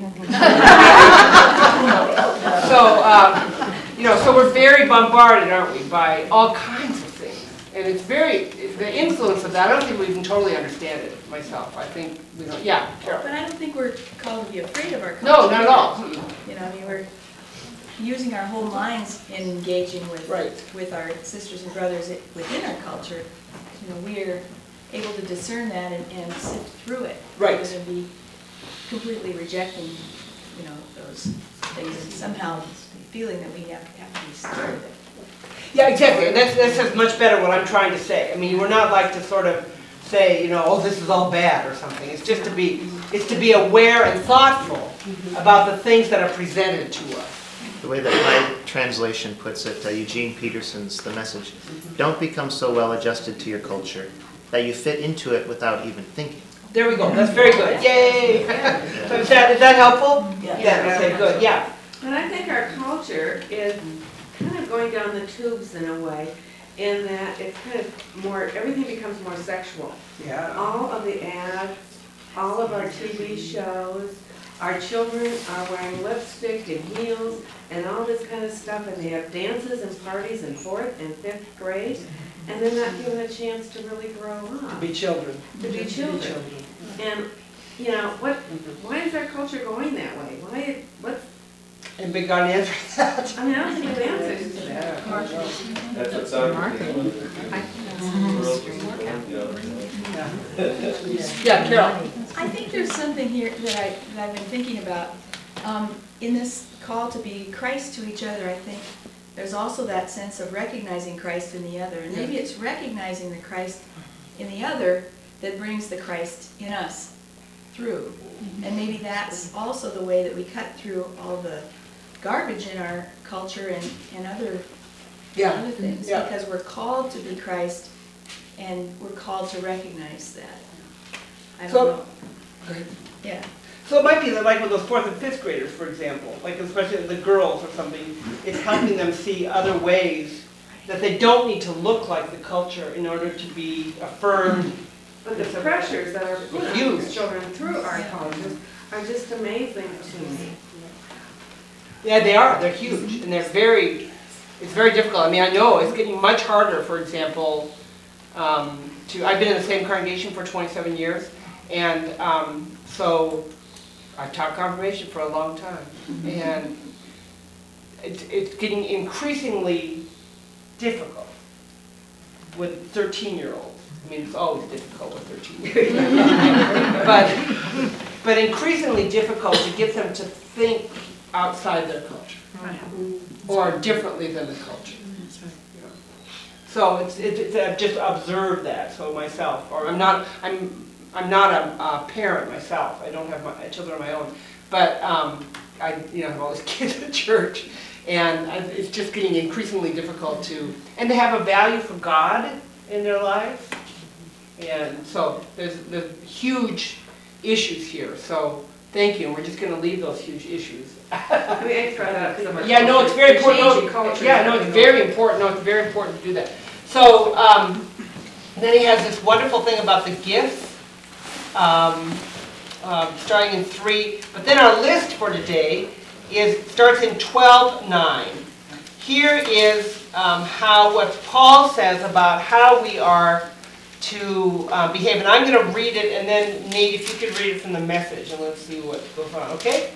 So, um, you know, so we're very bombarded, aren't we, by all kinds of things. And it's very, the influence of that, I don't think we can totally understand it myself. I think we don't, yeah, Carol. But I don't think we're called to be afraid of our culture. No, not at all. You know, I mean, we're using our whole minds in engaging with, Right. with our sisters and brothers i- within our culture. You know, we're able to discern that and, and sift through it. Right. Rather than be completely rejecting, you know, those things and somehow feeling that we have, have to be scared of it. Yeah, exactly, and that's, that says much better what I'm trying to say. I mean, we're not like to sort of say, you know, oh, this is all bad or something. It's just to be, it's to be aware and thoughtful about the things that are presented to us. The way that my translation puts it, uh, Eugene Peterson's The Message, don't become so well adjusted to your culture that you fit into it without even thinking. There we go, that's very good, yay! So is that, is that helpful? Yeah. Yeah, okay, good, yeah. And I think our culture is kind of going down the tubes in a way, in that it's kind of more, everything becomes more sexual. Yeah. All of the ads, all of our T V shows, our children are wearing lipstick and heels and all this kind of stuff, and they have dances and parties in fourth and fifth grade, and they're not given a chance to really grow up. To be children. To be children. And, you know, what, why is our culture going that way? Why, what's, And Big God answers that. I mean, I don't think the answers to that. That's what soccer is. Yeah, Carol. I think there's something here that I, that I've been thinking about. Um, in this call to be Christ to each other, I think there's also that sense of recognizing Christ in the other. And maybe it's recognizing the Christ in the other that brings the Christ in us through. And maybe that's also the way that we cut through all the garbage in our culture and, and other, Yeah. other things. Yeah. Because we're called to be Christ, and we're called to recognize that. I So- don't know. Yeah. So it might be that like with those fourth and fifth graders, for example, like especially the girls or something, it's helping them see other ways that they don't need to look like the culture in order to be affirmed. But the pressures that are put on Huge. these children through our cultures are just amazing to me. Yeah, they are, they're huge, and they're very, it's very difficult. I mean, I know it's getting much harder, for example, um, to, I've been in the same congregation for twenty-seven years, and um, so I've taught confirmation for a long time, and it's, it's getting increasingly difficult with thirteen-year-olds. I mean, it's always difficult with thirteen-year-olds. But, but increasingly difficult to get them to think outside their culture, or differently than the culture. So it's, it's, I've just observed that, so myself, or I'm not, I'm, I'm not a, a parent myself, I don't have my children of my own, but um, I, you know, have all these kids at church, and I, it's just getting increasingly difficult to, and to have a value for God in their lives, and so there's, there's huge issues here, so thank you, and we're just going to leave those huge issues. I mean, I throw that out because I'm Yeah, no, it's very important. No, changing culture. yeah, no, it's very important. No, it's very important to do that. So um, then he has this wonderful thing about the gifts, um, um, starting in three. But then our list for today is starts in twelve nine. Here is um, how what Paul says about how we are to uh, behave, and I'm going to read it, and then Nate, if you could read it from the Message, and let's see what goes on. Okay.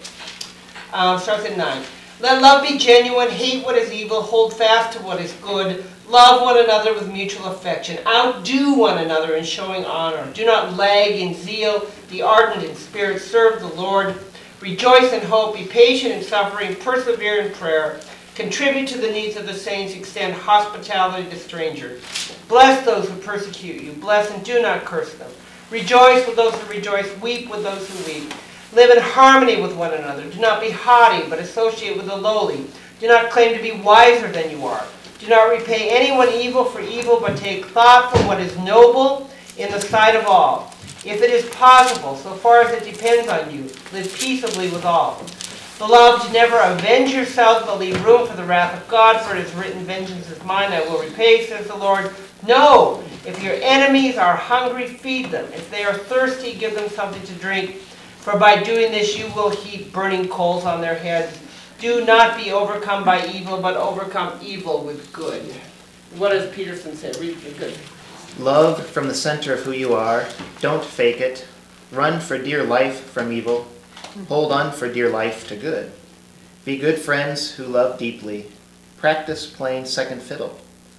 Um, starts at nine. Let love be genuine, hate what is evil, hold fast to what is good, love one another with mutual affection, outdo one another in showing honor. Do not lag in zeal, be ardent in spirit, serve the Lord, rejoice in hope, be patient in suffering, persevere in prayer, contribute to the needs of the saints, extend hospitality to strangers. Bless those who persecute you, bless and do not curse them. Rejoice with those who rejoice, weep with those who weep. Live in harmony with one another. Do not be haughty, but associate with the lowly. Do not claim to be wiser than you are. Do not repay anyone evil for evil, but take thought for what is noble in the sight of all. If it is possible, so far as it depends on you, live peaceably with all. Beloved, never avenge yourselves, but leave room for the wrath of God, for it is written, vengeance is mine, I will repay, says the Lord. No, if your enemies are hungry, feed them. If they are thirsty, give them something to drink. For by doing this you will heap burning coals on their heads. Do not be overcome by evil, but overcome evil with good. What does Peterson say? Read it good. Love from the center of who you are. Don't fake it. Run for dear life from evil. Hold on for dear life to good. Be good friends who love deeply. Practice playing second fiddle.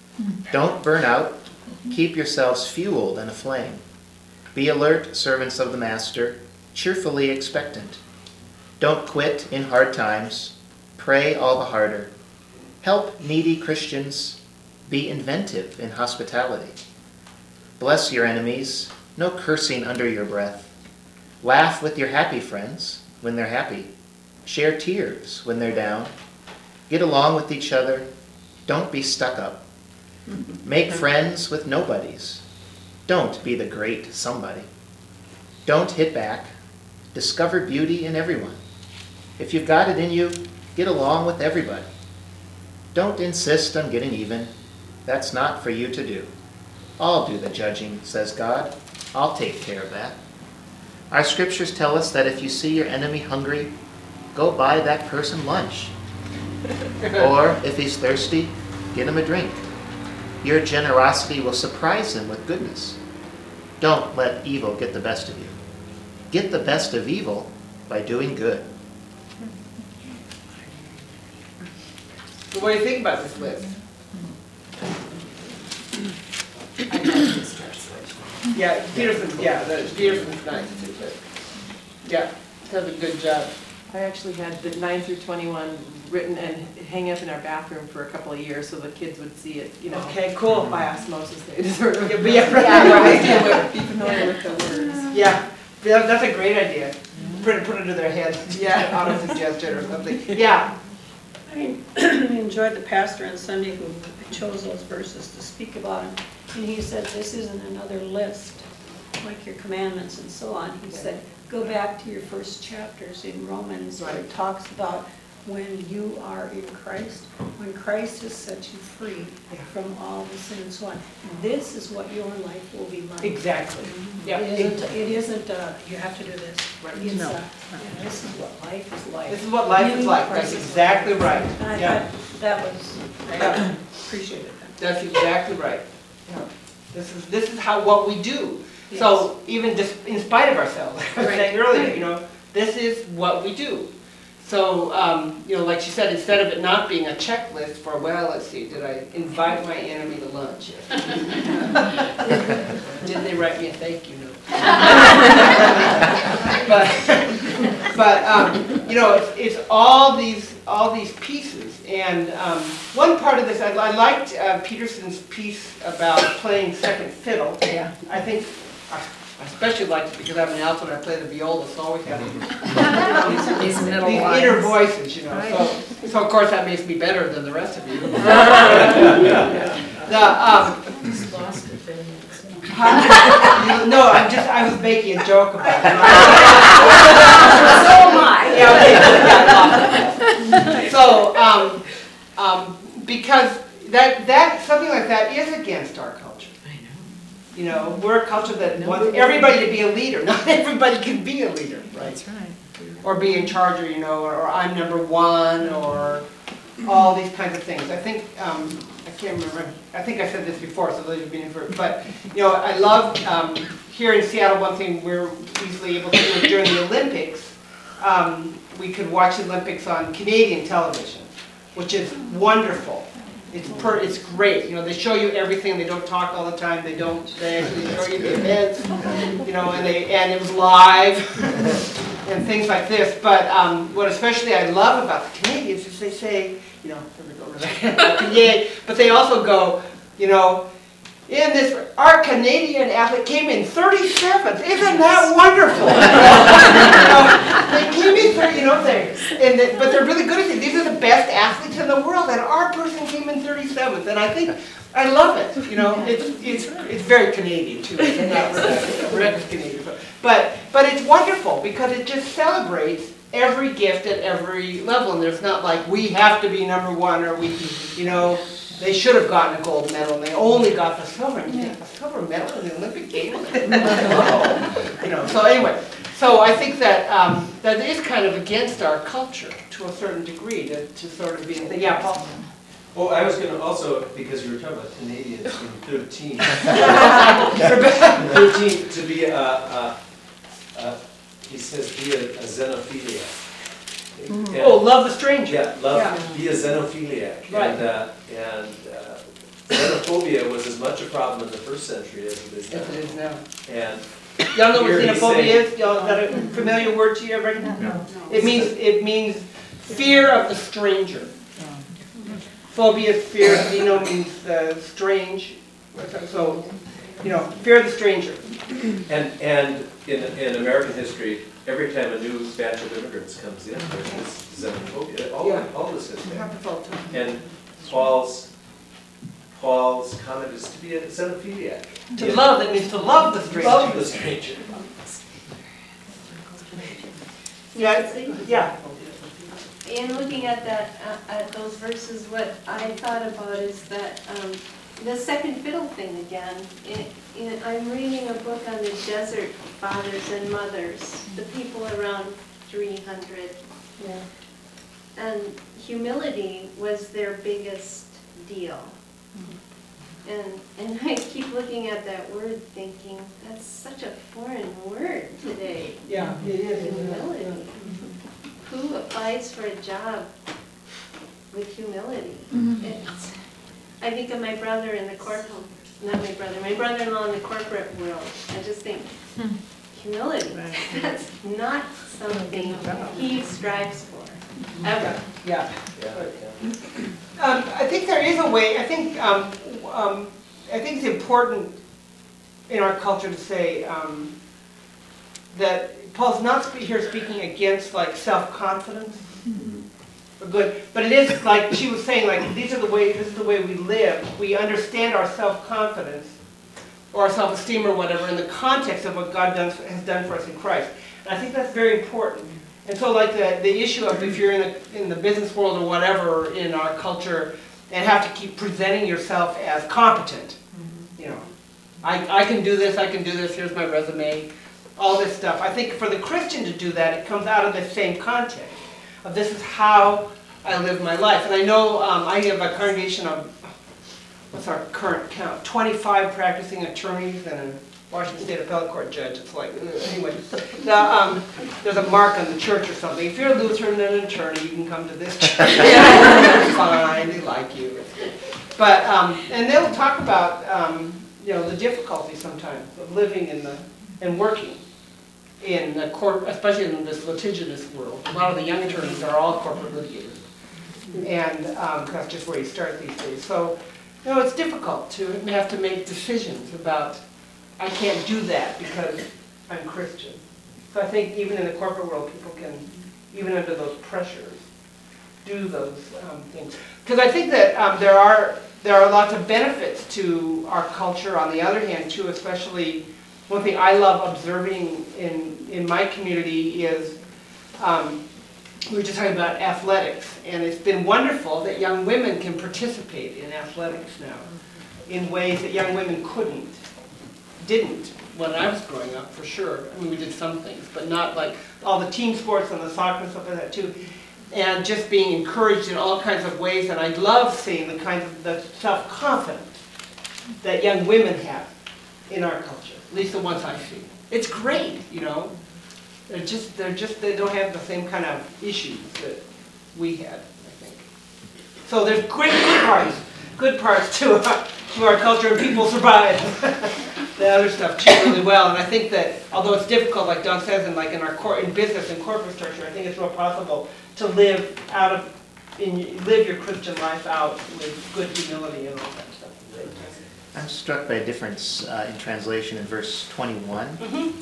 Don't burn out. Keep yourselves fueled and aflame. Be alert, servants of the Master, cheerfully expectant. Don't quit in hard times. Pray all the harder. Help needy Christians. Be inventive in hospitality. Bless your enemies. No cursing under your breath. Laugh with your happy friends when they're happy. Share tears when they're down. Get along with each other. Don't be stuck up. Make friends with nobodies. Don't be the great somebody. Don't hit back. Discover beauty in everyone. If you've got it in you, Get along with everybody. Don't insist on getting even. That's not for you to do. I'll do the judging, says God. I'll take care of that. Our scriptures tell us that if you see your enemy hungry, go buy that person lunch. Or if he's thirsty, get him a drink. Your generosity will surprise him with goodness. Don't let evil get the best of you. Get the best of evil by doing good. So what do you think about this list? I like this translation. Yeah, Peterson, yeah, the Peterson's nice too, but, yeah, does a good job. I actually had the nine through twenty-one written and hang up in our bathroom for a couple of years so the kids would see it, you know. Okay, cool. By osmosis, they sort of. Yeah, but yeah, right, Yeah, right. Be familiar with the words. Yeah, yeah, that's a great idea. Put it, put it to their head, yeah, auto suggestion or something, yeah. I enjoyed the pastor on Sunday who chose those verses to speak about them. And he said, this isn't another list, like your commandments and so on. He said, go back to your first chapters in Romans where it talks about when you are in Christ, when Christ has set you free from all the sin and so on. This is what your life will be like. Exactly. Yeah. It isn't, it isn't uh, you have to do this. Right. It's, No. uh, yeah, this is what life is like. This is what life is like, that's exactly right. And I Yeah. thought that was, I appreciated that. That's exactly right. Yeah. This is, this is how, what we do. So even just in spite of ourselves, like I was saying earlier, you know, this is what we do. So, um, you know, like she said, instead of it not being a checklist for, well, let's see, did I invite my enemy to lunch? Did they write me a thank you note? but, but um, you know, it's, it's all these, all these pieces. And um, one part of this, I, I liked uh, Peterson's piece about playing second fiddle. Yeah. I think, I especially liked it because I'm an alto and I play the viola, so I always have these, These these, middle these lines. inner voices, you know. So, so of course that makes me better than the rest of you. the, um, Just lost it there. huh? No, I'm just, I was making a joke about it. So am I. Yeah, okay, yeah, so, um, um, because that, that, something like that is against our culture. You know, we're a culture that wants everybody to be a leader. Not everybody can be a leader, right? That's right. Or be in charge, or, you know, or, or I'm number one, or all these kinds of things. I think, um, I can't remember, I think I said this before, so those of you been for, but, you know, I love, um, here in Seattle, one thing we're easily able to do is during the Olympics, um, we could watch the Olympics on Canadian television, which is wonderful. It's per, it's great, you know, they show you everything, they don't talk all the time, they don't, they actually show you the events, you know, and they, and it was live, and things like this, but um, what especially I love about the Canadians is they say, you know, here we go, Renee, but they also go, you know, in this, our Canadian athlete came in thirty-seventh, isn't that wonderful? You know, they came in thirty, you know, they, and they, but they're really good at it. These are the best athletes in the world, and our person came in thirty-seventh, and I think, I love it, you know, it's, it's, it's very Canadian too, it's not Rebecca, Rebecca's Canadian, but, but, but it's wonderful, because it just celebrates every gift at every level, and there's not like, we have to be number one, or we, you know, they should have gotten a gold medal, and they only got the silver. And you get a silver medal in the Olympic Games? You know, so anyway, so I think that um, that is kind of against our culture to a certain degree, to, to sort of be, yeah, Paul? Oh, I was gonna also, because you were talking about Canadians in thirteen. thirteen, to be a, a, a, he says, be a, a xenophiliac. Mm. Oh, love the stranger. Yeah, love, Yeah. be a xenophiliac. Right. And, uh, and uh, xenophobia was as much a problem in the first century as it is now. Yes, it is now. And Y'all know what here he's xenophobia saying- is? Y'all, is that a familiar word to you, everybody? No. It means, it means fear of the stranger. Phobia is fear, xeno means uh, strange, so, you know, fear of the stranger. And, and in, in American history, every time a new batch of immigrants comes in, there's this xenophobia, all, Yeah. all this has It been. happens all the time. And Paul's, Paul's comment is to be a xenophiliac. To love, that means to love the stranger. Love the stranger. Yeah, yeah. in looking at that, uh, at those verses, what I thought about is that, um, the second fiddle thing again. It, it, I'm reading a book on the desert fathers and mothers, the people around three hundred. Yeah. And humility was their biggest deal. And, and I keep looking at that word thinking, that's such a foreign word today. Yeah, it is. Humility. Who applies for a job with humility? It's, I think of my brother in the corporate, not my brother, my brother-in-law in the corporate world. I just think, humility, that's not something he strives for, ever. Yeah. Um, I think there is a way, I think, um, um, I think it's important in our culture to say um, that Paul's not spe- here speaking against like self-confidence. Or good, but it is like she was saying, like these are the way, this is the way we live. We understand our self-confidence or our self-esteem or whatever in the context of what God does, has done for us in Christ. And I think that's very important. And so like the, the issue of if you're in the, in the business world or whatever in our culture and have to keep presenting yourself as competent, you know, I, I can do this, I can do this, here's my resume, all this stuff. I think for the Christian to do that, it comes out of the same context of this is how I live my life. And I know um, I have a congregation of, what's our current count, twenty-five practicing attorneys and a Washington State Appellate Court judge. It's like, ugh. Anyway, the, um, there's a mark on the church or something. If you're a Lutheran and an attorney, you can come to this church. It's fine, they like you. But, um, and they'll talk about, um, you know, the difficulty sometimes of living in the, and working in the court, especially in this litigious world. A lot of the young attorneys are all corporate litigators. And um, that's just where you start these days. So, you know, it's difficult to have to make decisions about, I can't do that because I'm Christian. So I think even in the corporate world, people can, even under those pressures, do those um, things. Because I think that um, there are there are lots of benefits to our culture. On the other hand, too, especially one thing I love observing in in my community is um, we were just talking about athletics, and it's been wonderful that young women can participate in athletics now in ways that young women couldn't, didn't when I was growing up, for sure. I mean, we did some things, but not like all the team sports and the soccer and stuff like that too. And just being encouraged in all kinds of ways, and I love seeing the kinds of the self-confidence that young women have in our culture, at least the ones I see. It's great, you know. They're just, they're just, they don't have the same kind of issues that we had, I think. So there's great good parts, good parts to our, to our culture, and people survive the other stuff too really well. And I think that although it's difficult, like Don says, in like in our cor in business and corporate structure, I think it's more possible to live out of, in, live your Christian life out with good humility and all that stuff. I'm struck by a difference uh, in translation in verse twenty-one. Mm-hmm.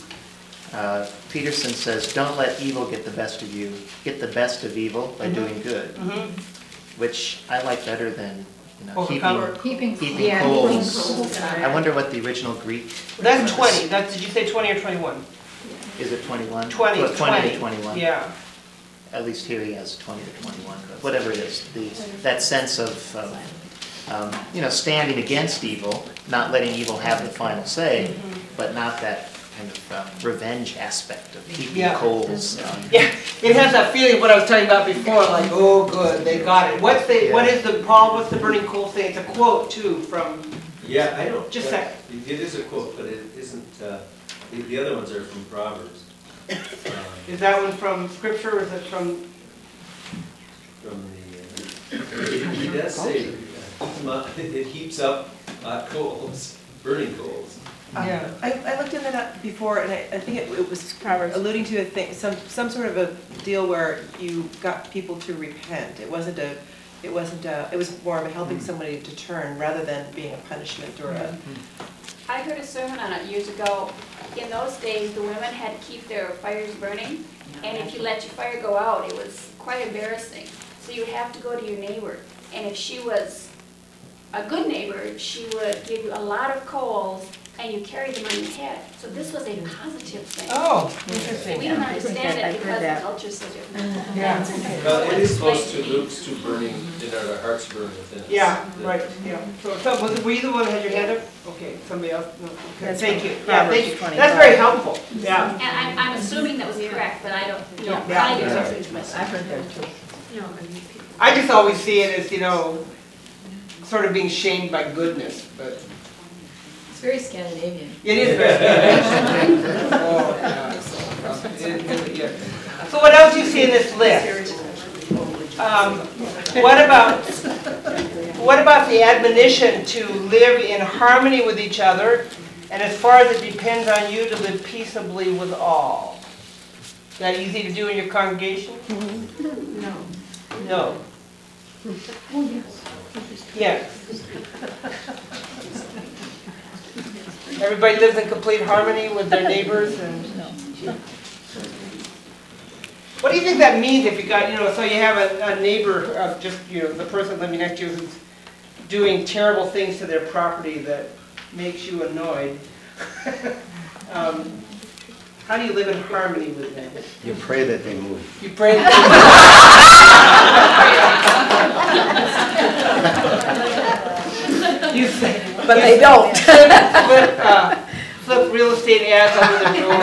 Uh, Peterson says, don't let evil get the best of you. Get the best of evil by mm-hmm. doing good. Mm-hmm. Which I like better than, you know, heaping, heaping, heaping yeah, coals. coals. I wonder what the original Greek... That's twenty. That's, did you say twenty or twenty-one? Is it twenty-one? twenty, well, twenty, twenty to twenty-one. Yeah. At least here he has twenty to twenty-one. But whatever it is, the, that sense of, um, um, you know, standing against evil, not letting evil have the final say, mm-hmm. but not that kind of uh, revenge aspect of heaping yeah. coals. Um, yeah, it has that feeling of what I was talking about before, like, oh, good, they got it. What's the, yeah. what is the, Paul, what's the burning coal thing? It's a quote, too, from... Yeah, I don't... Just a uh, sec. It is a quote, but it isn't... Uh, the, the other ones are from Proverbs. Um, is that one from Scripture, or is it from... From the... Uh, it, he does say uh, it heaps up uh, coals, burning coals. Um, yeah. I, I looked into that before, and I, I think it, it was Proverbs alluding to a thing, some some sort of a deal where you got people to repent. It wasn't a, it wasn't a, it was more of a helping somebody to turn rather than being a punishment or a. I heard a sermon on it years ago. In those days, the women had to keep their fires burning, and if you let your fire go out, it was quite embarrassing. So you have to go to your neighbor, and if she was a good neighbor, she would give you a lot of coals and you carry them on your head. So this was a positive thing. Oh, interesting. We don't understand I've it heard because the that. culture's so different. Yeah. Well, it is close to Luke's to burning, in our hearts burn within us. Yeah, The- right, yeah. So, so was, were you the one that had your hand up? Okay, somebody else? No, okay, That's thank you. from Yeah, thank you. Proverbs That's very helpful, yeah. And I'm, I'm assuming that was correct, but I don't, you know, Yeah. I didn't Yeah. research myself. I've heard that too. No, I mean, people. I just always see it as, you know, sort of being shamed by goodness, but It's very Scandinavian. it is very good. Oh, yeah. It really is. So what else do you see in this list? Um, what about, what about the admonition to live in harmony with each other, and as far as it depends on you, to live peaceably with all? Is that easy to do in your congregation? No. No. Oh, yes. Yes. Everybody lives in complete harmony with their neighbors and... What do you think that means if you got, you know, so you have a, a neighbor of just, you know, the person living next to you who's doing terrible things to their property that makes you annoyed. um, how do you live in harmony with them? You pray that they move. You pray that you say, But they don't. Flip, flip, uh, flip real estate ads under their door.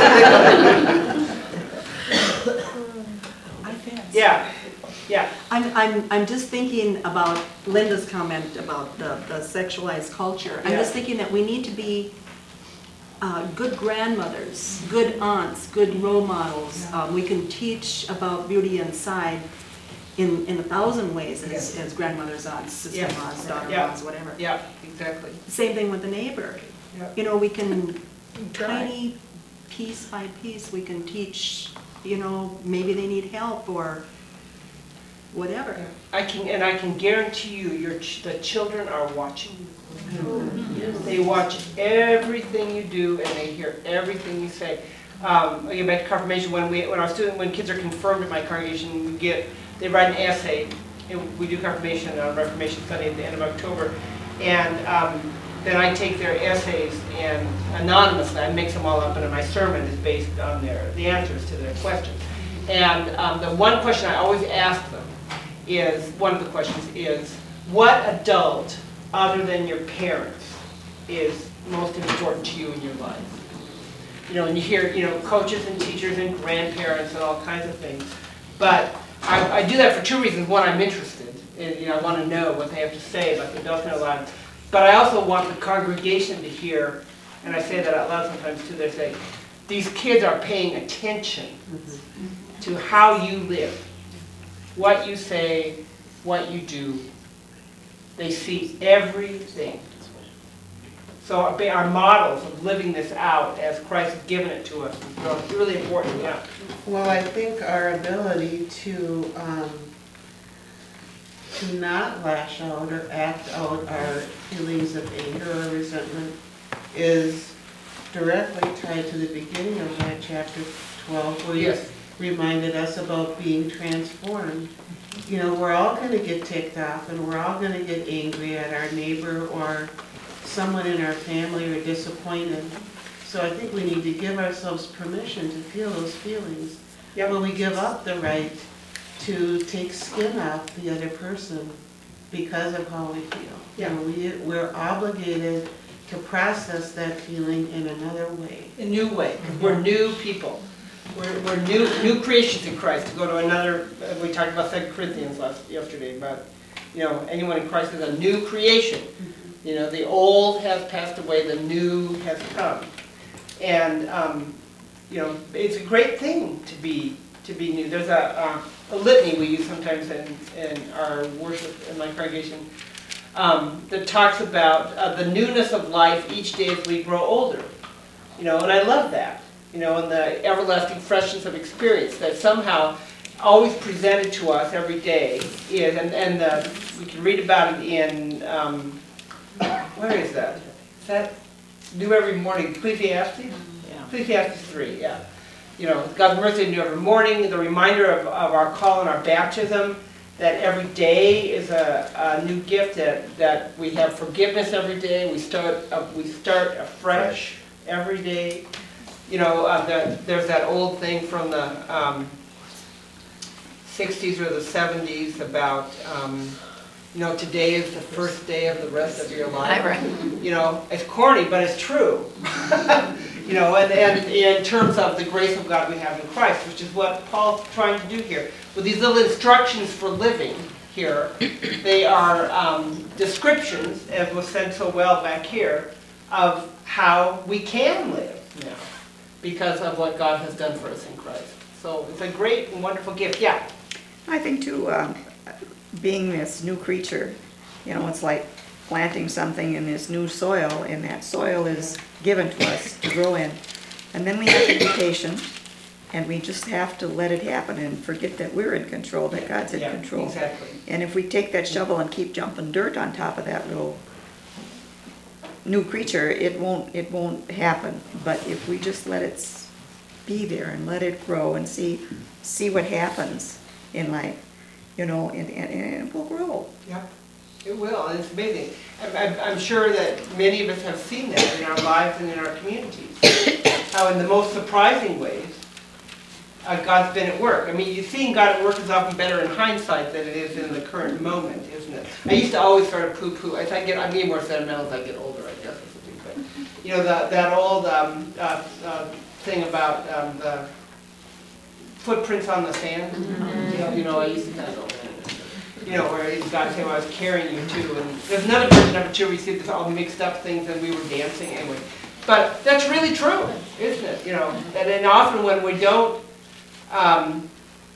Yeah, yeah. I'm, I'm, I'm just thinking about Linda's comment about the, the sexualized culture. I'm Yeah. just thinking that we need to be uh, good grandmothers, good aunts, good role models. Um, we can teach about beauty inside in, in a thousand ways as, Yes. as grandmothers, aunts, sister-in-laws, Yeah. daughter-in-laws, whatever. Yeah, exactly. Same thing with the neighbor. Yeah. You know, we can, Try. tiny piece by piece, we can teach, you know, maybe they need help or whatever. I can, and I can guarantee you, your ch the children are watching you. They watch everything you do, and they hear everything you say. Um, I get back to confirmation. When we, when our student, when kids are confirmed in my congregation, we get, they write an essay. And we do confirmation on Reformation Sunday at the end of October, and um, then I take their essays and anonymously I mix them all up, and my sermon is based on their the answers to their questions. And um, the one question I always ask them is, one of the questions is, what adult other than your parents is most important to you in your life? You know, and you hear, you know, coaches and teachers and grandparents and all kinds of things. But I, I do that for two reasons. One, I'm interested. And, you know, I want to know what they have to say about the adults in their lives. But I also want the congregation to hear, and I say that out loud sometimes too, they say, these kids are paying attention to how you live, what you say, what you do. They see everything. So our our models of living this out as Christ has given it to us is really important, yeah. Well, I think our ability to, um, to not lash out or act out our feelings of anger or resentment is directly tied to the beginning of that chapter twelve, where you Yes. reminded us about being transformed. You know, we're all gonna get ticked off, and we're all gonna get angry at our neighbor or someone in our family or disappointed. So I think we need to give ourselves permission to feel those feelings. Yep. But we give up the right to take skin off the other person because of how we feel. Yeah. You know, we, we're obligated to process that feeling in another way. A new way, 'cause we're new people. We're, we're new, new creations in Christ. To go to another, uh, we talked about Second Corinthians last, yesterday, about, you know, anyone in Christ is a new creation. You know, the old has passed away, the new has come. And, um, you know, it's a great thing to be, to be new. There's a, uh, a litany we use sometimes in, in our worship in my congregation um, that talks about uh, the newness of life each day as we grow older. You know, and I love that. You know, and the everlasting freshness of experience that somehow always presented to us every day is, and, and the, we can read about it in, um, where is that? Is that new every morning, Ecclesiastes? Yeah. Ecclesiastes three, yeah. You know, God's mercy is new every morning, the reminder of, of our call and our baptism, that every day is a, a new gift, that, that we have forgiveness every day, we start, uh, we start afresh every day. You know, uh, the, there's that old thing from the um, sixties or the seventies about, um, you know, today is the first day of the rest of your life. You know, it's corny, but it's true. You know, and, and in terms of the grace of God we have in Christ, which is what Paul's trying to do here. With these little instructions for living here, they are um, descriptions, as was said so well back here, of how we can live now because of what God has done for us in Christ. So it's a great and wonderful gift. Yeah? I think too, um, being this new creature, you know, it's like planting something in this new soil, and that soil is given to us to grow in. And then we have to be patient, and we just have to let it happen and forget that we're in control, that God's in Yeah, control. exactly. And if we take that shovel and keep jumping dirt on top of that little new creature, it won't, it won't happen. But if we just let it s- be there and let it grow and see, see what happens in life, you know, and, and, and it will grow. Yeah, it will, and it's amazing. I'm, I'm, I'm sure that many of us have seen that in our lives and in our communities. How in the most surprising ways, uh, God's been at work. I mean, you seeing God at work is often better in hindsight than it is in the current moment, isn't it? I used to always sort of poo-poo, as I get, I'm getting more sentimental as I get older, I guess, or something, but, you know, that, that old um, uh, uh, thing about um, the footprints on the sand. Mm-hmm. You know, you know, I used to kind of go, you know, where God said, well, I was carrying you too. And there's another version of it too, where you see this all mixed up things and we were dancing anyway. But that's really true, isn't it? You know, and then often when we don't, um,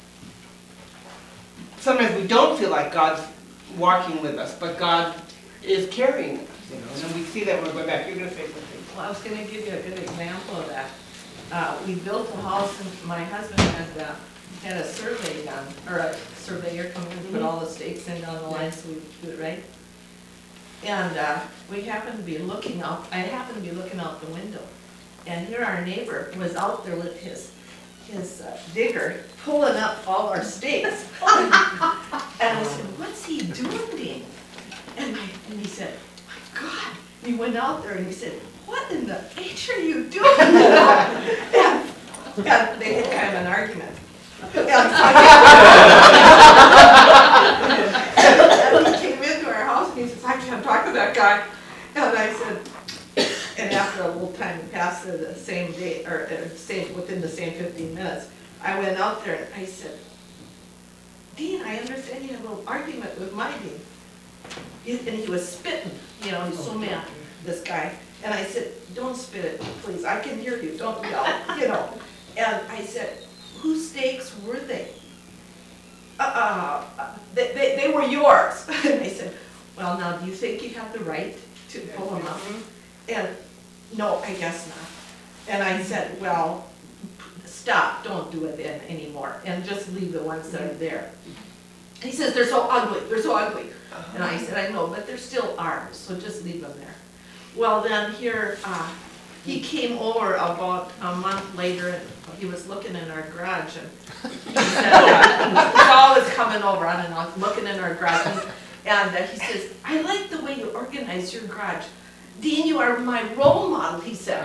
sometimes we don't feel like God's walking with us, but God is carrying us, you know, and then we see that when we're going back. You're going to say something. Well, I was gonna give you a good example of that. Uh, we built a house and my husband had, uh, had a survey done, or a surveyor come in and put all the stakes in down the line so we could do it right. And, uh, we happened to be looking out, I happened to be looking out the window. And here our neighbor was out there with his, his uh, digger pulling up all our stakes. And I said, what's he doing, Dean? And, I, and he said, my God. He went out there and he said, what in the H are you doing? and, and they had kind of an argument. And, and he came into our house and he says, I can't talk to that guy. And I said, and after a little time passed, the same day, or uh, same, within the same fifteen minutes, I went out there and I said, Dean, I understand you had a little argument with my Dean. He, and he was spitting, you know, he's so mad, this guy. And I said, don't spit it, please, I can hear you, don't yell, you know. And I said, whose stakes were they? Uh, uh, they, they, they were yours. And I said, well, now, do you think you have the right to pull them up? And, no, I guess not. And I said, well, stop, don't do it then anymore, and just leave the ones that are there. And he says, they're so ugly, they're so ugly. And I said, I know, but they're still ours, so just leave them there. Well, then here, uh, he came over about a month later, and he was looking in our garage, and he said, uh, he's always coming over on and off, looking in our garage, and, and uh, he says, I like the way you organize your garage. Dean, you are my role model, he said.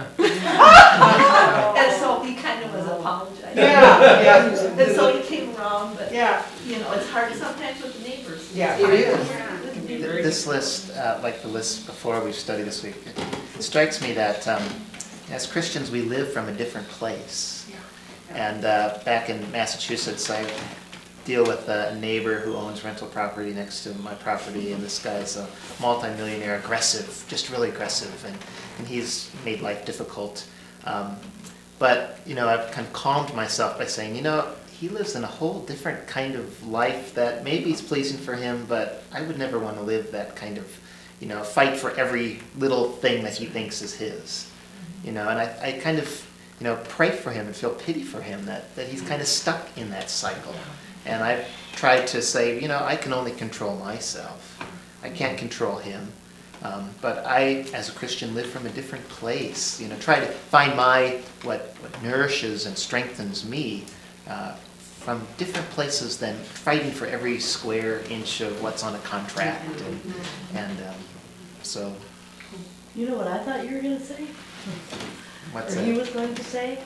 And so he kind of was apologizing. Yeah, yeah. And so he came around, but, yeah. you know, it's hard sometimes with the neighbors. Yeah, It's it hard. is. Yeah. This list, uh, like the list before we've studied this week, it strikes me that um, as Christians we live from a different place. And uh, back in Massachusetts, I deal with a neighbor who owns rental property next to my property, and this guy's a multimillionaire, aggressive, just really aggressive, and, and he's made life difficult. Um, but, you know, I've kind of calmed myself by saying, you know, he lives in a whole different kind of life that maybe is pleasing for him, but I would never want to live that kind of, you know, fight for every little thing that he thinks is his. You know, and I, I kind of, you know, pray for him and feel pity for him that, that he's kind of stuck in that cycle. And I've tried to say, you know, I can only control myself. I can't control him. Um, but I, as a Christian, live from a different place. You know, try to find my, what, what nourishes and strengthens me uh, from different places than fighting for every square inch of what's on a contract. And, and um, so, You know what I thought you were gonna say? what's Or he that? was going to say?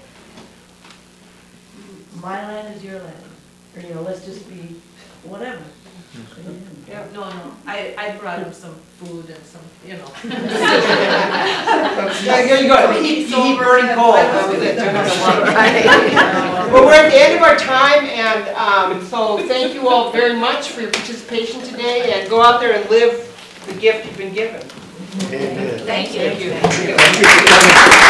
My land is your land, or, you know, let's just be, whatever. Yeah, no, no, I, I brought him some food and some, you know. Yeah, here you go, he, he he burning coal, that was it. Well, we're at the end of our time, and, um, so thank you all very much for your participation today, and go out there and live the gift you've been given. Amen. Thank you. Thank you.